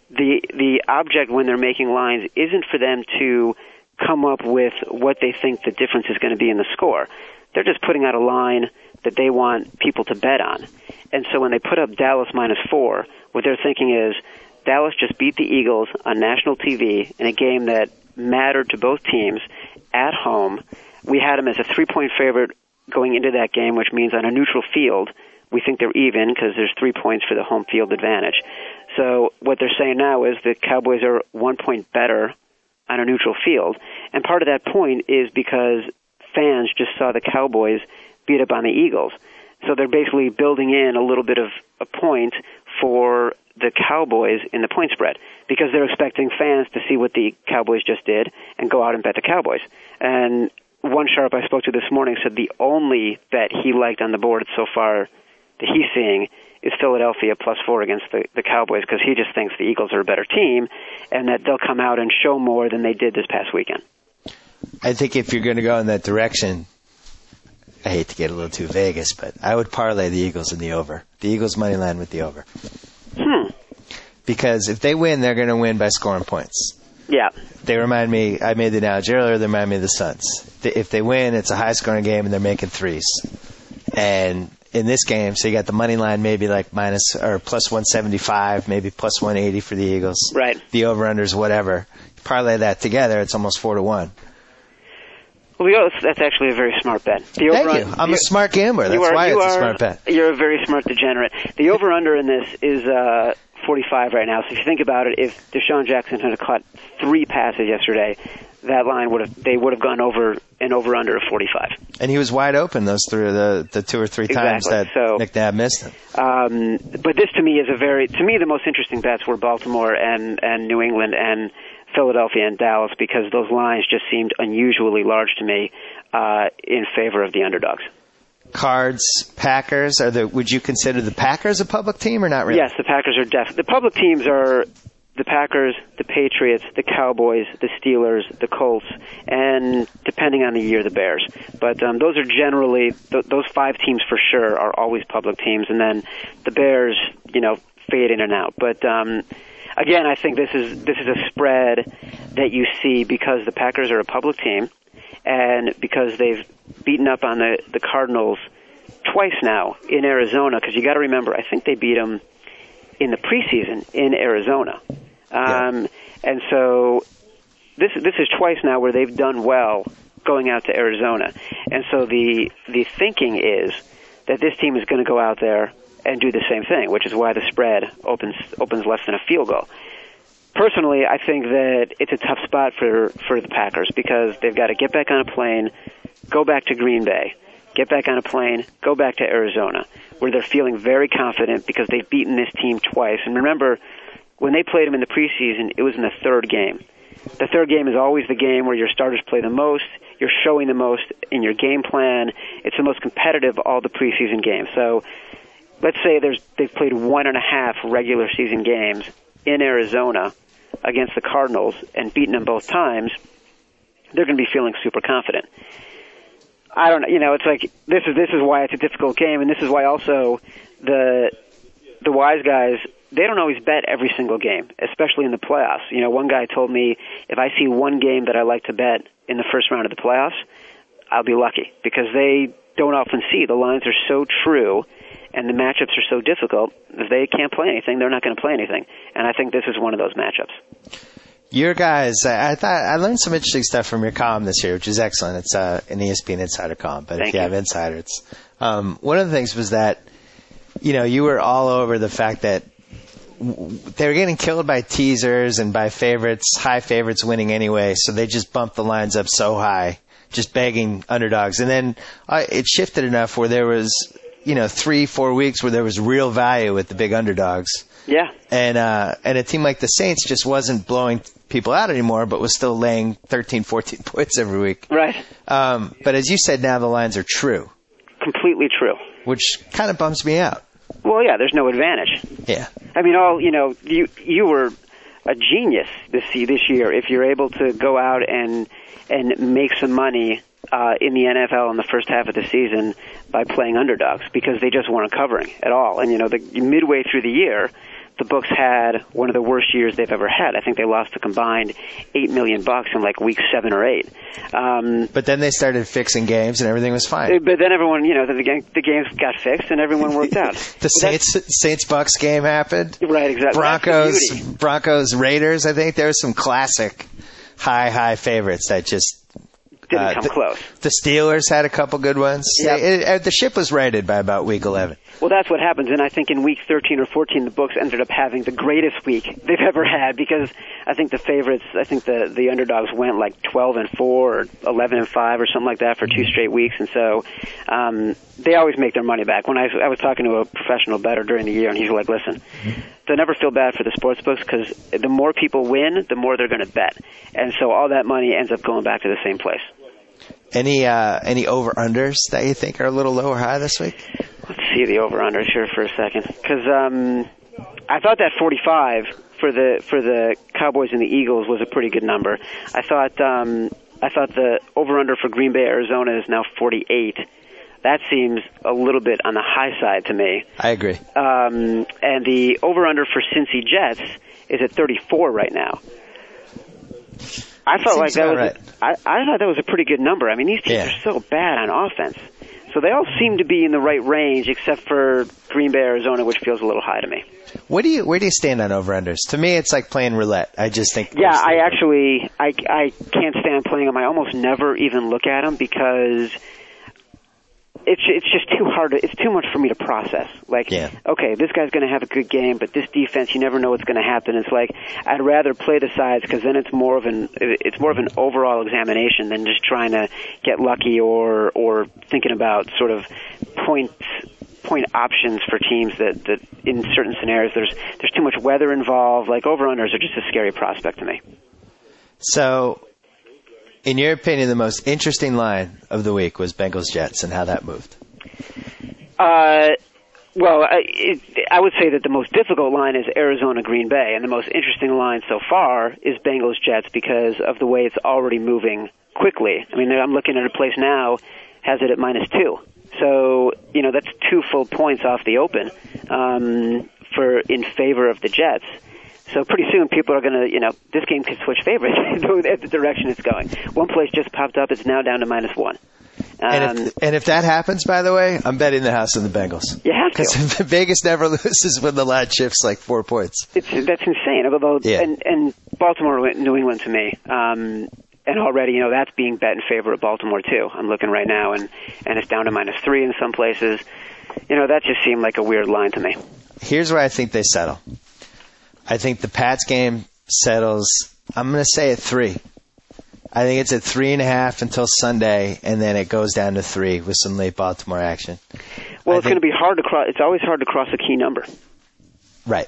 the object when they're making lines isn't for them to come up with what they think the difference is going to be in the score. They're just putting out a line that they want people to bet on. And so when they put up Dallas -4, what they're thinking is Dallas just beat the Eagles on national TV in a game that mattered to both teams at home. We had them as a 3-point favorite going into that game, which means on a neutral field, we think they're even because there's 3 points for the home field advantage. So what they're saying now is the Cowboys are 1 point better on a neutral field. And part of that point is because fans just saw the Cowboys beat up on the Eagles. So they're basically building in a little bit of a point for the Cowboys in the point spread because they're expecting fans to see what the Cowboys just did and go out and bet the Cowboys. And one sharp I spoke to this morning said the only bet he liked on the board so far that he's seeing is Philadelphia +4 against the Cowboys because he just thinks the Eagles are a better team and that they'll come out and show more than they did this past weekend. I think if you're going to go in that direction, I hate to get a little too Vegas, but I would parlay the Eagles in the over. The Eagles money line with the over. Because if they win, they're going to win by scoring points. Yeah. They remind me, I made the analogy earlier, they remind me of the Suns. If they win, it's a high-scoring game, and they're making threes. And in this game, so you got the money line maybe like minus or +175, maybe +180 for the Eagles. Right. The over-unders, whatever. Parlay that together, it's almost 4-1. Well, that's actually a very smart bet. Thank you. I'm a smart gambler. That's why it's a smart bet. You're a very smart degenerate. The over-under in this is 45 right now. So if you think about it, if Deshaun Jackson had caught 3 passes yesterday, that line they would have gone over an over-under of 45. And he was wide open those the 2 or 3 times that Nick Nab missed him. But this to me is the most interesting bets were Baltimore and New England and Philadelphia and Dallas because those lines just seemed unusually large to me in favor of the underdogs. Cards, Packers, would you consider the Packers a public team or not really? Yes, the Packers are definitely. The public teams are the Packers, the Patriots, the Cowboys, the Steelers, the Colts, and depending on the year, the Bears. But those are generally, those 5 teams for sure are always public teams, and then the Bears, fade in and out. But again, I think this is a spread that you see because the Packers are a public team and because they've beaten up on the Cardinals twice now in Arizona, because you got to remember, I think they beat them in the preseason in Arizona. And so this is twice now where they've done well going out to Arizona. And so the thinking is that this team is going to go out there and do the same thing, which is why the spread opens less than a field goal. personally, I think that it's a tough spot for the Packers because they've got to get back on a plane, go back to Green Bay, get back on a plane, go back to Arizona, where they're feeling very confident because they've beaten this team twice. And remember, when they played them in the preseason, it was in the third game. The third game is always the game where your starters play the most, you're showing the most in your game plan. It's the most competitive of all the preseason games. So let's say they've played 1.5 regular season games in Arizona against the Cardinals and beaten them both times. They're going to be feeling super confident. I don't know. It's like this is why it's a difficult game, and this is why also the wise guys, they don't always bet every single game, especially in the playoffs. One guy told me if I see one game that I like to bet in the first round of the playoffs, I'll be lucky because they don't often see. The lines are so true and the matchups are so difficult. If they can't play anything, they're not going to play anything. And I think this is one of those matchups. Your guys, I learned some interesting stuff from your column this year, which is excellent. It's an ESPN Insider column, but if you have Insider, it's one of the things was that you were all over the fact that they were getting killed by teasers and by favorites, high favorites winning anyway, so they just bumped the lines up so high, just begging underdogs. And then it shifted enough where there was 3-4 weeks where there was real value with the big underdogs. Yeah. And a team like the Saints just wasn't blowing people out anymore, but was still laying 13, 14 points every week. Right. But as you said, now the lines are true. Completely true. Which kind of bums me out. Well, yeah, there's no advantage. Yeah. I mean, you were a genius this year if you're able to go out and make some money in the NFL in the first half of the season by playing underdogs because they just weren't covering at all. And, midway through the year, the books had one of the worst years they've ever had. I think they lost a combined $8 million in like week 7 or 8. But then they started fixing games and everything was fine. But then everyone, the games got fixed and everyone worked out. The Saints-Bucks game happened. Right, exactly. Broncos Raiders, I think there was some classic high favorites that just didn't come close. The Steelers had a couple good ones. Yep. The ship was righted by about week 11. Well, that's what happens, and I think in week 13 or 14, the books ended up having the greatest week they've ever had because I think the favorites, the underdogs went like 12-4 or 11-5 or something like that for 2 straight weeks, and so they always make their money back. When I was talking to a professional bettor during the year, and he's like, listen, they never feel bad for the sports books because the more people win, the more they're going to bet, and so all that money ends up going back to the same place. Any over-unders that you think are a little low or high this week? Let's see the over-unders here for a second, because I thought that 45 for the Cowboys and the Eagles was a pretty good number. I thought the over-under for Green Bay, Arizona is now 48. That seems a little bit on the high side to me. I agree. And the over-under for Cincy Jets is at 34 right now. I felt like that was right. I thought that was a pretty good number. I mean, these teams are so bad on offense. So they all seem to be in the right range except for Green Bay, Arizona, which feels a little high to me. Where do you stand on over-unders? To me, it's like playing roulette. I just think... Yeah, I can't stand playing them. I almost never even look at them because it's just too hard. It's too much for me to process. Okay, this guy's going to have a good game, but this defense, you never know what's going to happen. It's like I'd rather play the sides because then it's more of an overall examination than just trying to get lucky or thinking about sort of point options for teams that in certain scenarios there's too much weather involved. Like over-unders are just a scary prospect to me. So, in your opinion, the most interesting line of the week was Bengals-Jets and how that moved. Well, I would say that the most difficult line is Arizona-Green Bay, and the most interesting line so far is Bengals-Jets because of the way it's already moving quickly. I mean, I'm looking at a place now, has it at -2. So, that's 2 full points off the open in favor of the Jets. So pretty soon people are going to, this game could switch favorites at the direction it's going. One place just popped up. It's now down to -1. And if that happens, by the way, I'm betting the house on the Bengals. You have to. Because Vegas never loses when the line shifts like 4 points. That's insane. And Baltimore, New England to me. And already, that's being bet in favor of Baltimore too. I'm looking right now, and it's down to -3 in some places. That just seemed like a weird line to me. Here's where I think they settle. I think the Pats game settles, I'm going to say at 3. I think it's at 3.5 until Sunday, and then it goes down to 3 with some late Baltimore action. Well, it's going to be hard to cross. It's always hard to cross a key number. Right.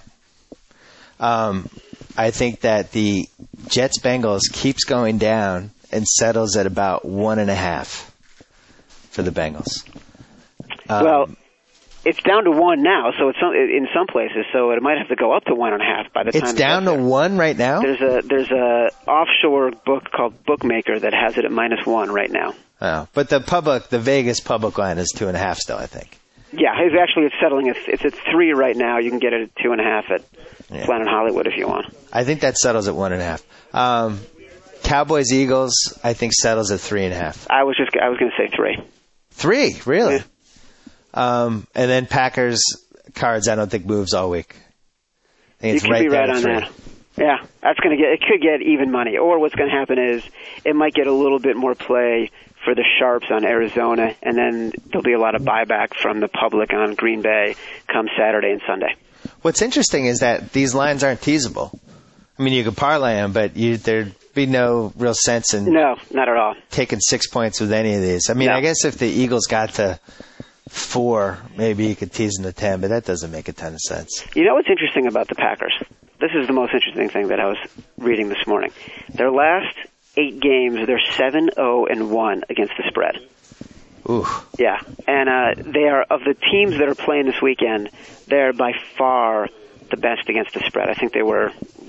I think that the Jets-Bengals keeps going down and settles at about 1.5 for the Bengals. Well, it's down to 1 now, so it's in some places, so it might have to go up to 1.5 by the time. It's down to 1 right now? There's a offshore book called Bookmaker that has it at -1 right now. Oh, but the Vegas public line is 2.5 still, I think. Yeah, it's settling. It's at 3 right now. You can get it at 2.5 at Planet Hollywood if you want. I think that settles at 1.5. Cowboys Eagles, I think settles at 3.5. I was going to say 3. 3, really? Yeah. And then Packers Cards, I don't think moves all week. I think it's you could be right on 3. that. Yeah, it could get even money. Or what's going to happen is it might get a little bit more play for the Sharps on Arizona, and then there'll be a lot of buyback from the public on Green Bay come Saturday and Sunday. What's interesting is that these lines aren't teasable. I mean, you could parlay them, but there'd be no real sense in no, not at all taking 6 points with any of these. I mean, I guess if the Eagles got to 4, maybe you could tease them to 10, but that doesn't make a ton of sense. You know what's interesting about the Packers? This is the most interesting thing that I was reading this morning. Their last 8 games, they're 7-0-1 against the spread. Ooh. Yeah, and they are, of the teams that are playing this weekend, they're by far the best against the spread. I think they were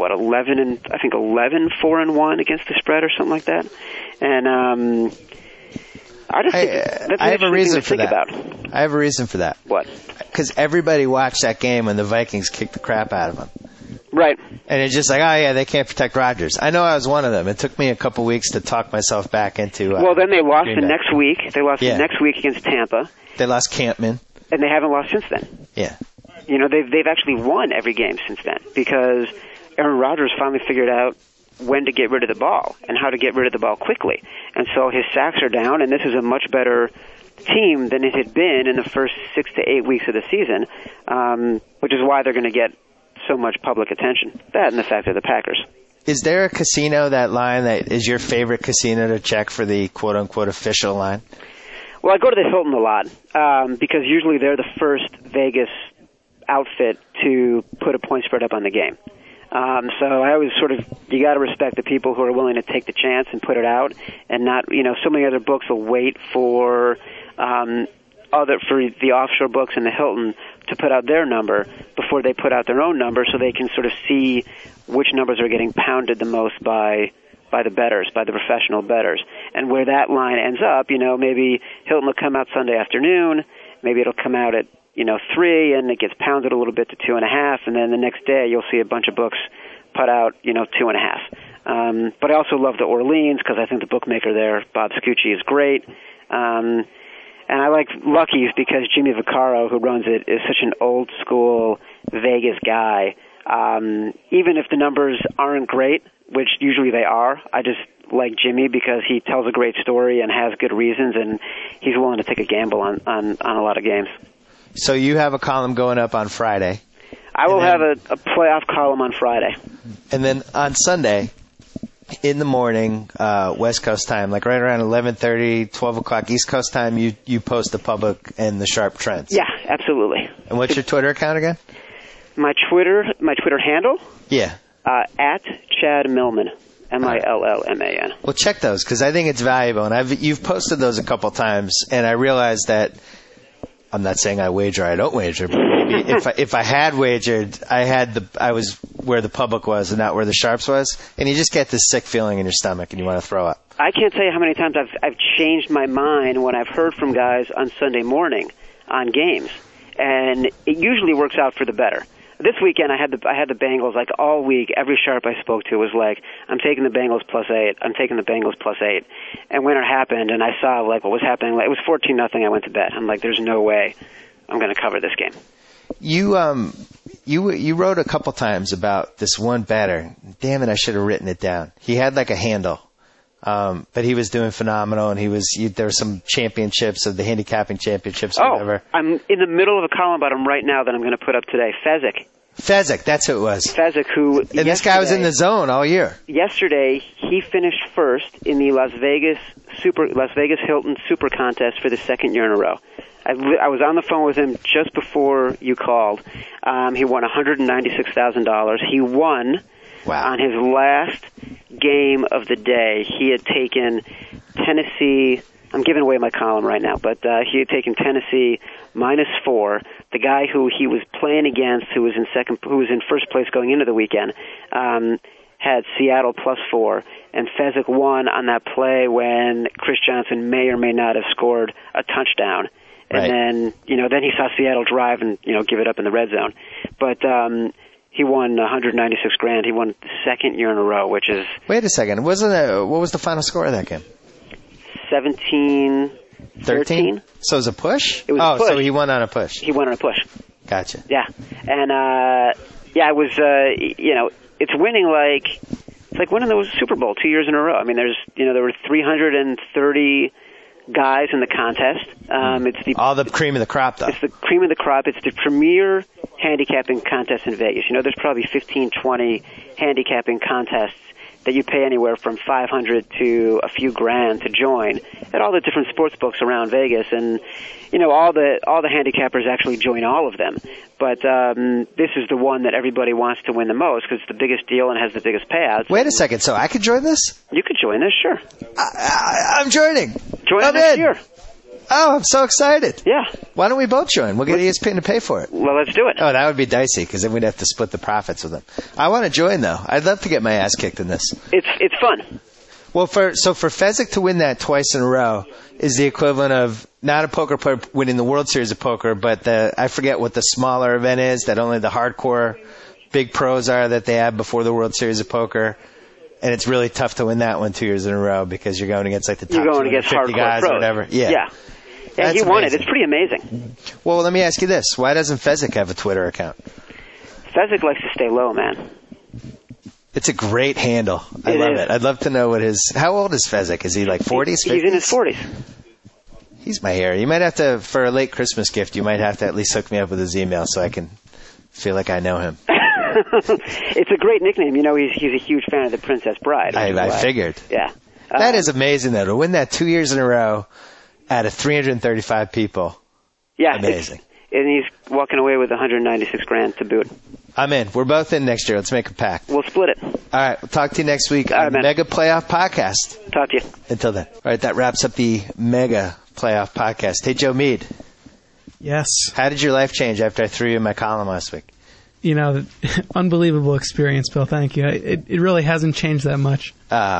11-4-1 against the spread or something like that. And I just think that's I have a reason for that. About. I have a reason for that. What? Because everybody watched that game when the Vikings kicked the crap out of them. Right. And it's just like, oh, yeah, they can't protect Rodgers. I know I was one of them. It took me a couple weeks to talk myself back into well, then they lost the next week. They lost the next week against Tampa. They lost Campman. And they haven't lost since then. Yeah. You know, they've actually won every game since then because Aaron Rodgers finally figured out when to get rid of the ball and how to get rid of the ball quickly. And so his sacks are down, and this is a much better team than it had been in the first 6 to 8 weeks of the season, which is why they're going to get so much public attention. That and the fact that the Packers. Is there a casino, that line, that is your favorite casino to check for the quote-unquote official line? Well, I go to the Hilton a lot because usually they're the first Vegas outfit to put a point spread up on the game. So I always you got to respect the people who are willing to take the chance and put it out, and not, so many other books will wait for the offshore books and the Hilton to put out their number before they put out their own number, so they can sort of see which numbers are getting pounded the most by the bettors, by the professional bettors. And where that line ends up, maybe Hilton will come out Sunday afternoon, maybe it'll come out at 3, and it gets pounded a little bit to 2.5, and then the next day you'll see a bunch of books put out 2.5. But I also love the Orleans because I think the bookmaker there, Bob Scucci, is great. And I like Lucky's because Jimmy Vaccaro, who runs it, is such an old-school Vegas guy. Even if the numbers aren't great, which usually they are, I just like Jimmy because he tells a great story and has good reasons, and he's willing to take a gamble on a lot of games. So you have a column going up on Friday. I will have a playoff column on Friday. And then on Sunday, in the morning, West Coast time, like right around 11:30, 12 o'clock East Coast time, you post the public and the sharp trends. Yeah, absolutely. And what's your Twitter account again? My Twitter handle? Yeah. At Chad Millman. Millman. Well, check those because I think it's valuable, and you've posted those a couple times, and I realized that. I'm not saying I wager, I don't wager, but maybe if I had wagered, I was where the public was and not where the sharps was, and you just get this sick feeling in your stomach and you want to throw up. I can't tell you how many times I've changed my mind when I've heard from guys on Sunday morning on games, and it usually works out for the better. This weekend I had the Bengals like all week. Every sharp I spoke to was like, I'm taking the Bengals +8. I'm taking the Bengals +8. And when it happened and I saw like what was happening, like, it was 14-0. I went to bed. I'm like, there's no way I'm going to cover this game. You wrote a couple times about this one batter. Damn it, I should have written it down. He had like a handle. But he was doing phenomenal, and there were some championships of the handicapping championships or whatever. I'm in the middle of a column about him right now that I'm going to put up today. Fezzik. Fezzik, that's who it was. Fezzik, who... And this guy was in the zone all year. Yesterday, he finished first in the Las Vegas Hilton Super Contest for the second year in a row. I was on the phone with him just before you called. He won $196,000. He won on his last game of the day. He had taken Tennessee... I'm giving away my column right now, but he had taken Tennessee -4. The guy who he was playing against, who was in first place going into the weekend, had Seattle +4, and Fezzik won on that play when Chris Johnson may or may not have scored a touchdown. And then he saw Seattle drive and, give it up in the red zone. But he won $196,000. He won the second year in a row, which is... Wait a second. What was the final score of that game? 17-13. So it was a push? It was a push. So he won on a push. He won on a push. Gotcha. Yeah. And, it was, it's winning it's like winning the Super Bowl 2 years in a row. I mean, there were 330 guys in the contest. It's all the cream of the crop, though. It's the cream of the crop. It's the premier handicapping contest in Vegas. There's probably 15, 20 handicapping contests that you pay anywhere from $500 to a few grand to join at all the different sports books around Vegas, and all the handicappers actually join all of them. But this is the one that everybody wants to win the most because it's the biggest deal and has the biggest payouts. Wait a second, so I could join this? You could join this, sure. I'm joining. Join next year. Oh, I'm so excited. Yeah. Why don't we both join? We'll get ESPN to pay for it. Well, let's do it. Oh, that would be dicey because then we'd have to split the profits with them. I want to join, though. I'd love to get my ass kicked in this. It's fun. Well, for Fezzik to win that twice in a row is the equivalent of not a poker player winning the World Series of Poker, but I forget what the smaller event is that only the hardcore big pros are that they have before the World Series of Poker. And it's really tough to win that one 2 years in a row because you're going against the top 250 guys pros. Or whatever. Yeah. Yeah, he won it. It's pretty amazing. Well, let me ask you this. Why doesn't Fezzik have a Twitter account? Fezzik likes to stay low, man. It's a great handle. I love it. I'd love to know how old is Fezzik? Is he like 40s, 50s? He's in his 40s. He's my hero. You might have to, for a late Christmas gift, you might have to at least hook me up with his email so I can feel like I know him. It's a great nickname. He's a huge fan of The Princess Bride. I figured. Yeah. That is amazing, though. To win that 2 years in a row out of 335 people. Yeah. Amazing. And he's walking away with $196,000 to boot. I'm in. We're both in next year. Let's make a pact. We'll split it. All right. We'll talk to you next week on Mega Playoff Podcast. Talk to you. Until then. All right. That wraps up the Mega Playoff Podcast. Hey, Joe Mead. Yes. How did your life change after I threw you in my column last week? Unbelievable experience, Bill. Thank you. It really hasn't changed that much.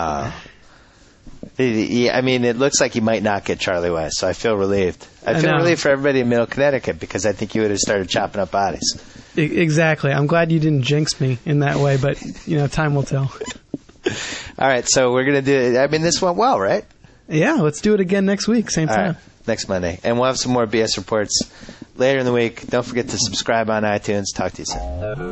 I mean, it looks like you might not get Charlie West, so I feel relieved. I feel relieved for everybody in Middle Connecticut because I think you would have started chopping up bodies. Exactly. I'm glad you didn't jinx me in that way, but, time will tell. All right, so we're going to do it. I mean, this went well, right? Yeah, let's do it again next week, same time. Right, next Monday. And we'll have some more BS reports later in the week. Don't forget to subscribe on iTunes. Talk to you soon.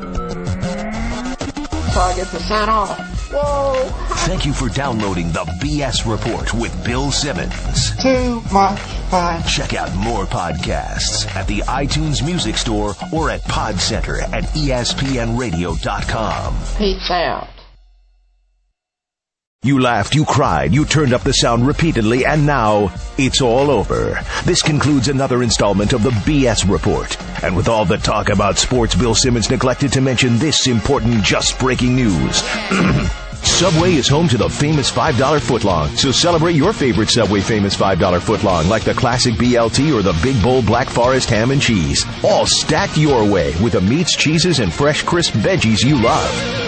So I get to sign off. Whoa! Thank you for downloading the BS Report with Bill Simmons. Too much fun. Check out more podcasts at the iTunes Music Store or at Pod Center at ESPNRadio.com. Peace out. You laughed, you cried, you turned up the sound repeatedly, and now it's all over. This concludes another installment of the BS Report. And with all the talk about sports, Bill Simmons neglected to mention this important just breaking news. Subway is home to the famous $5 footlong, so celebrate your favorite Subway famous $5 footlong, like the classic BLT or the Big Bowl Black Forest ham and cheese. All stacked your way with the meats, cheeses, and fresh, crisp veggies you love.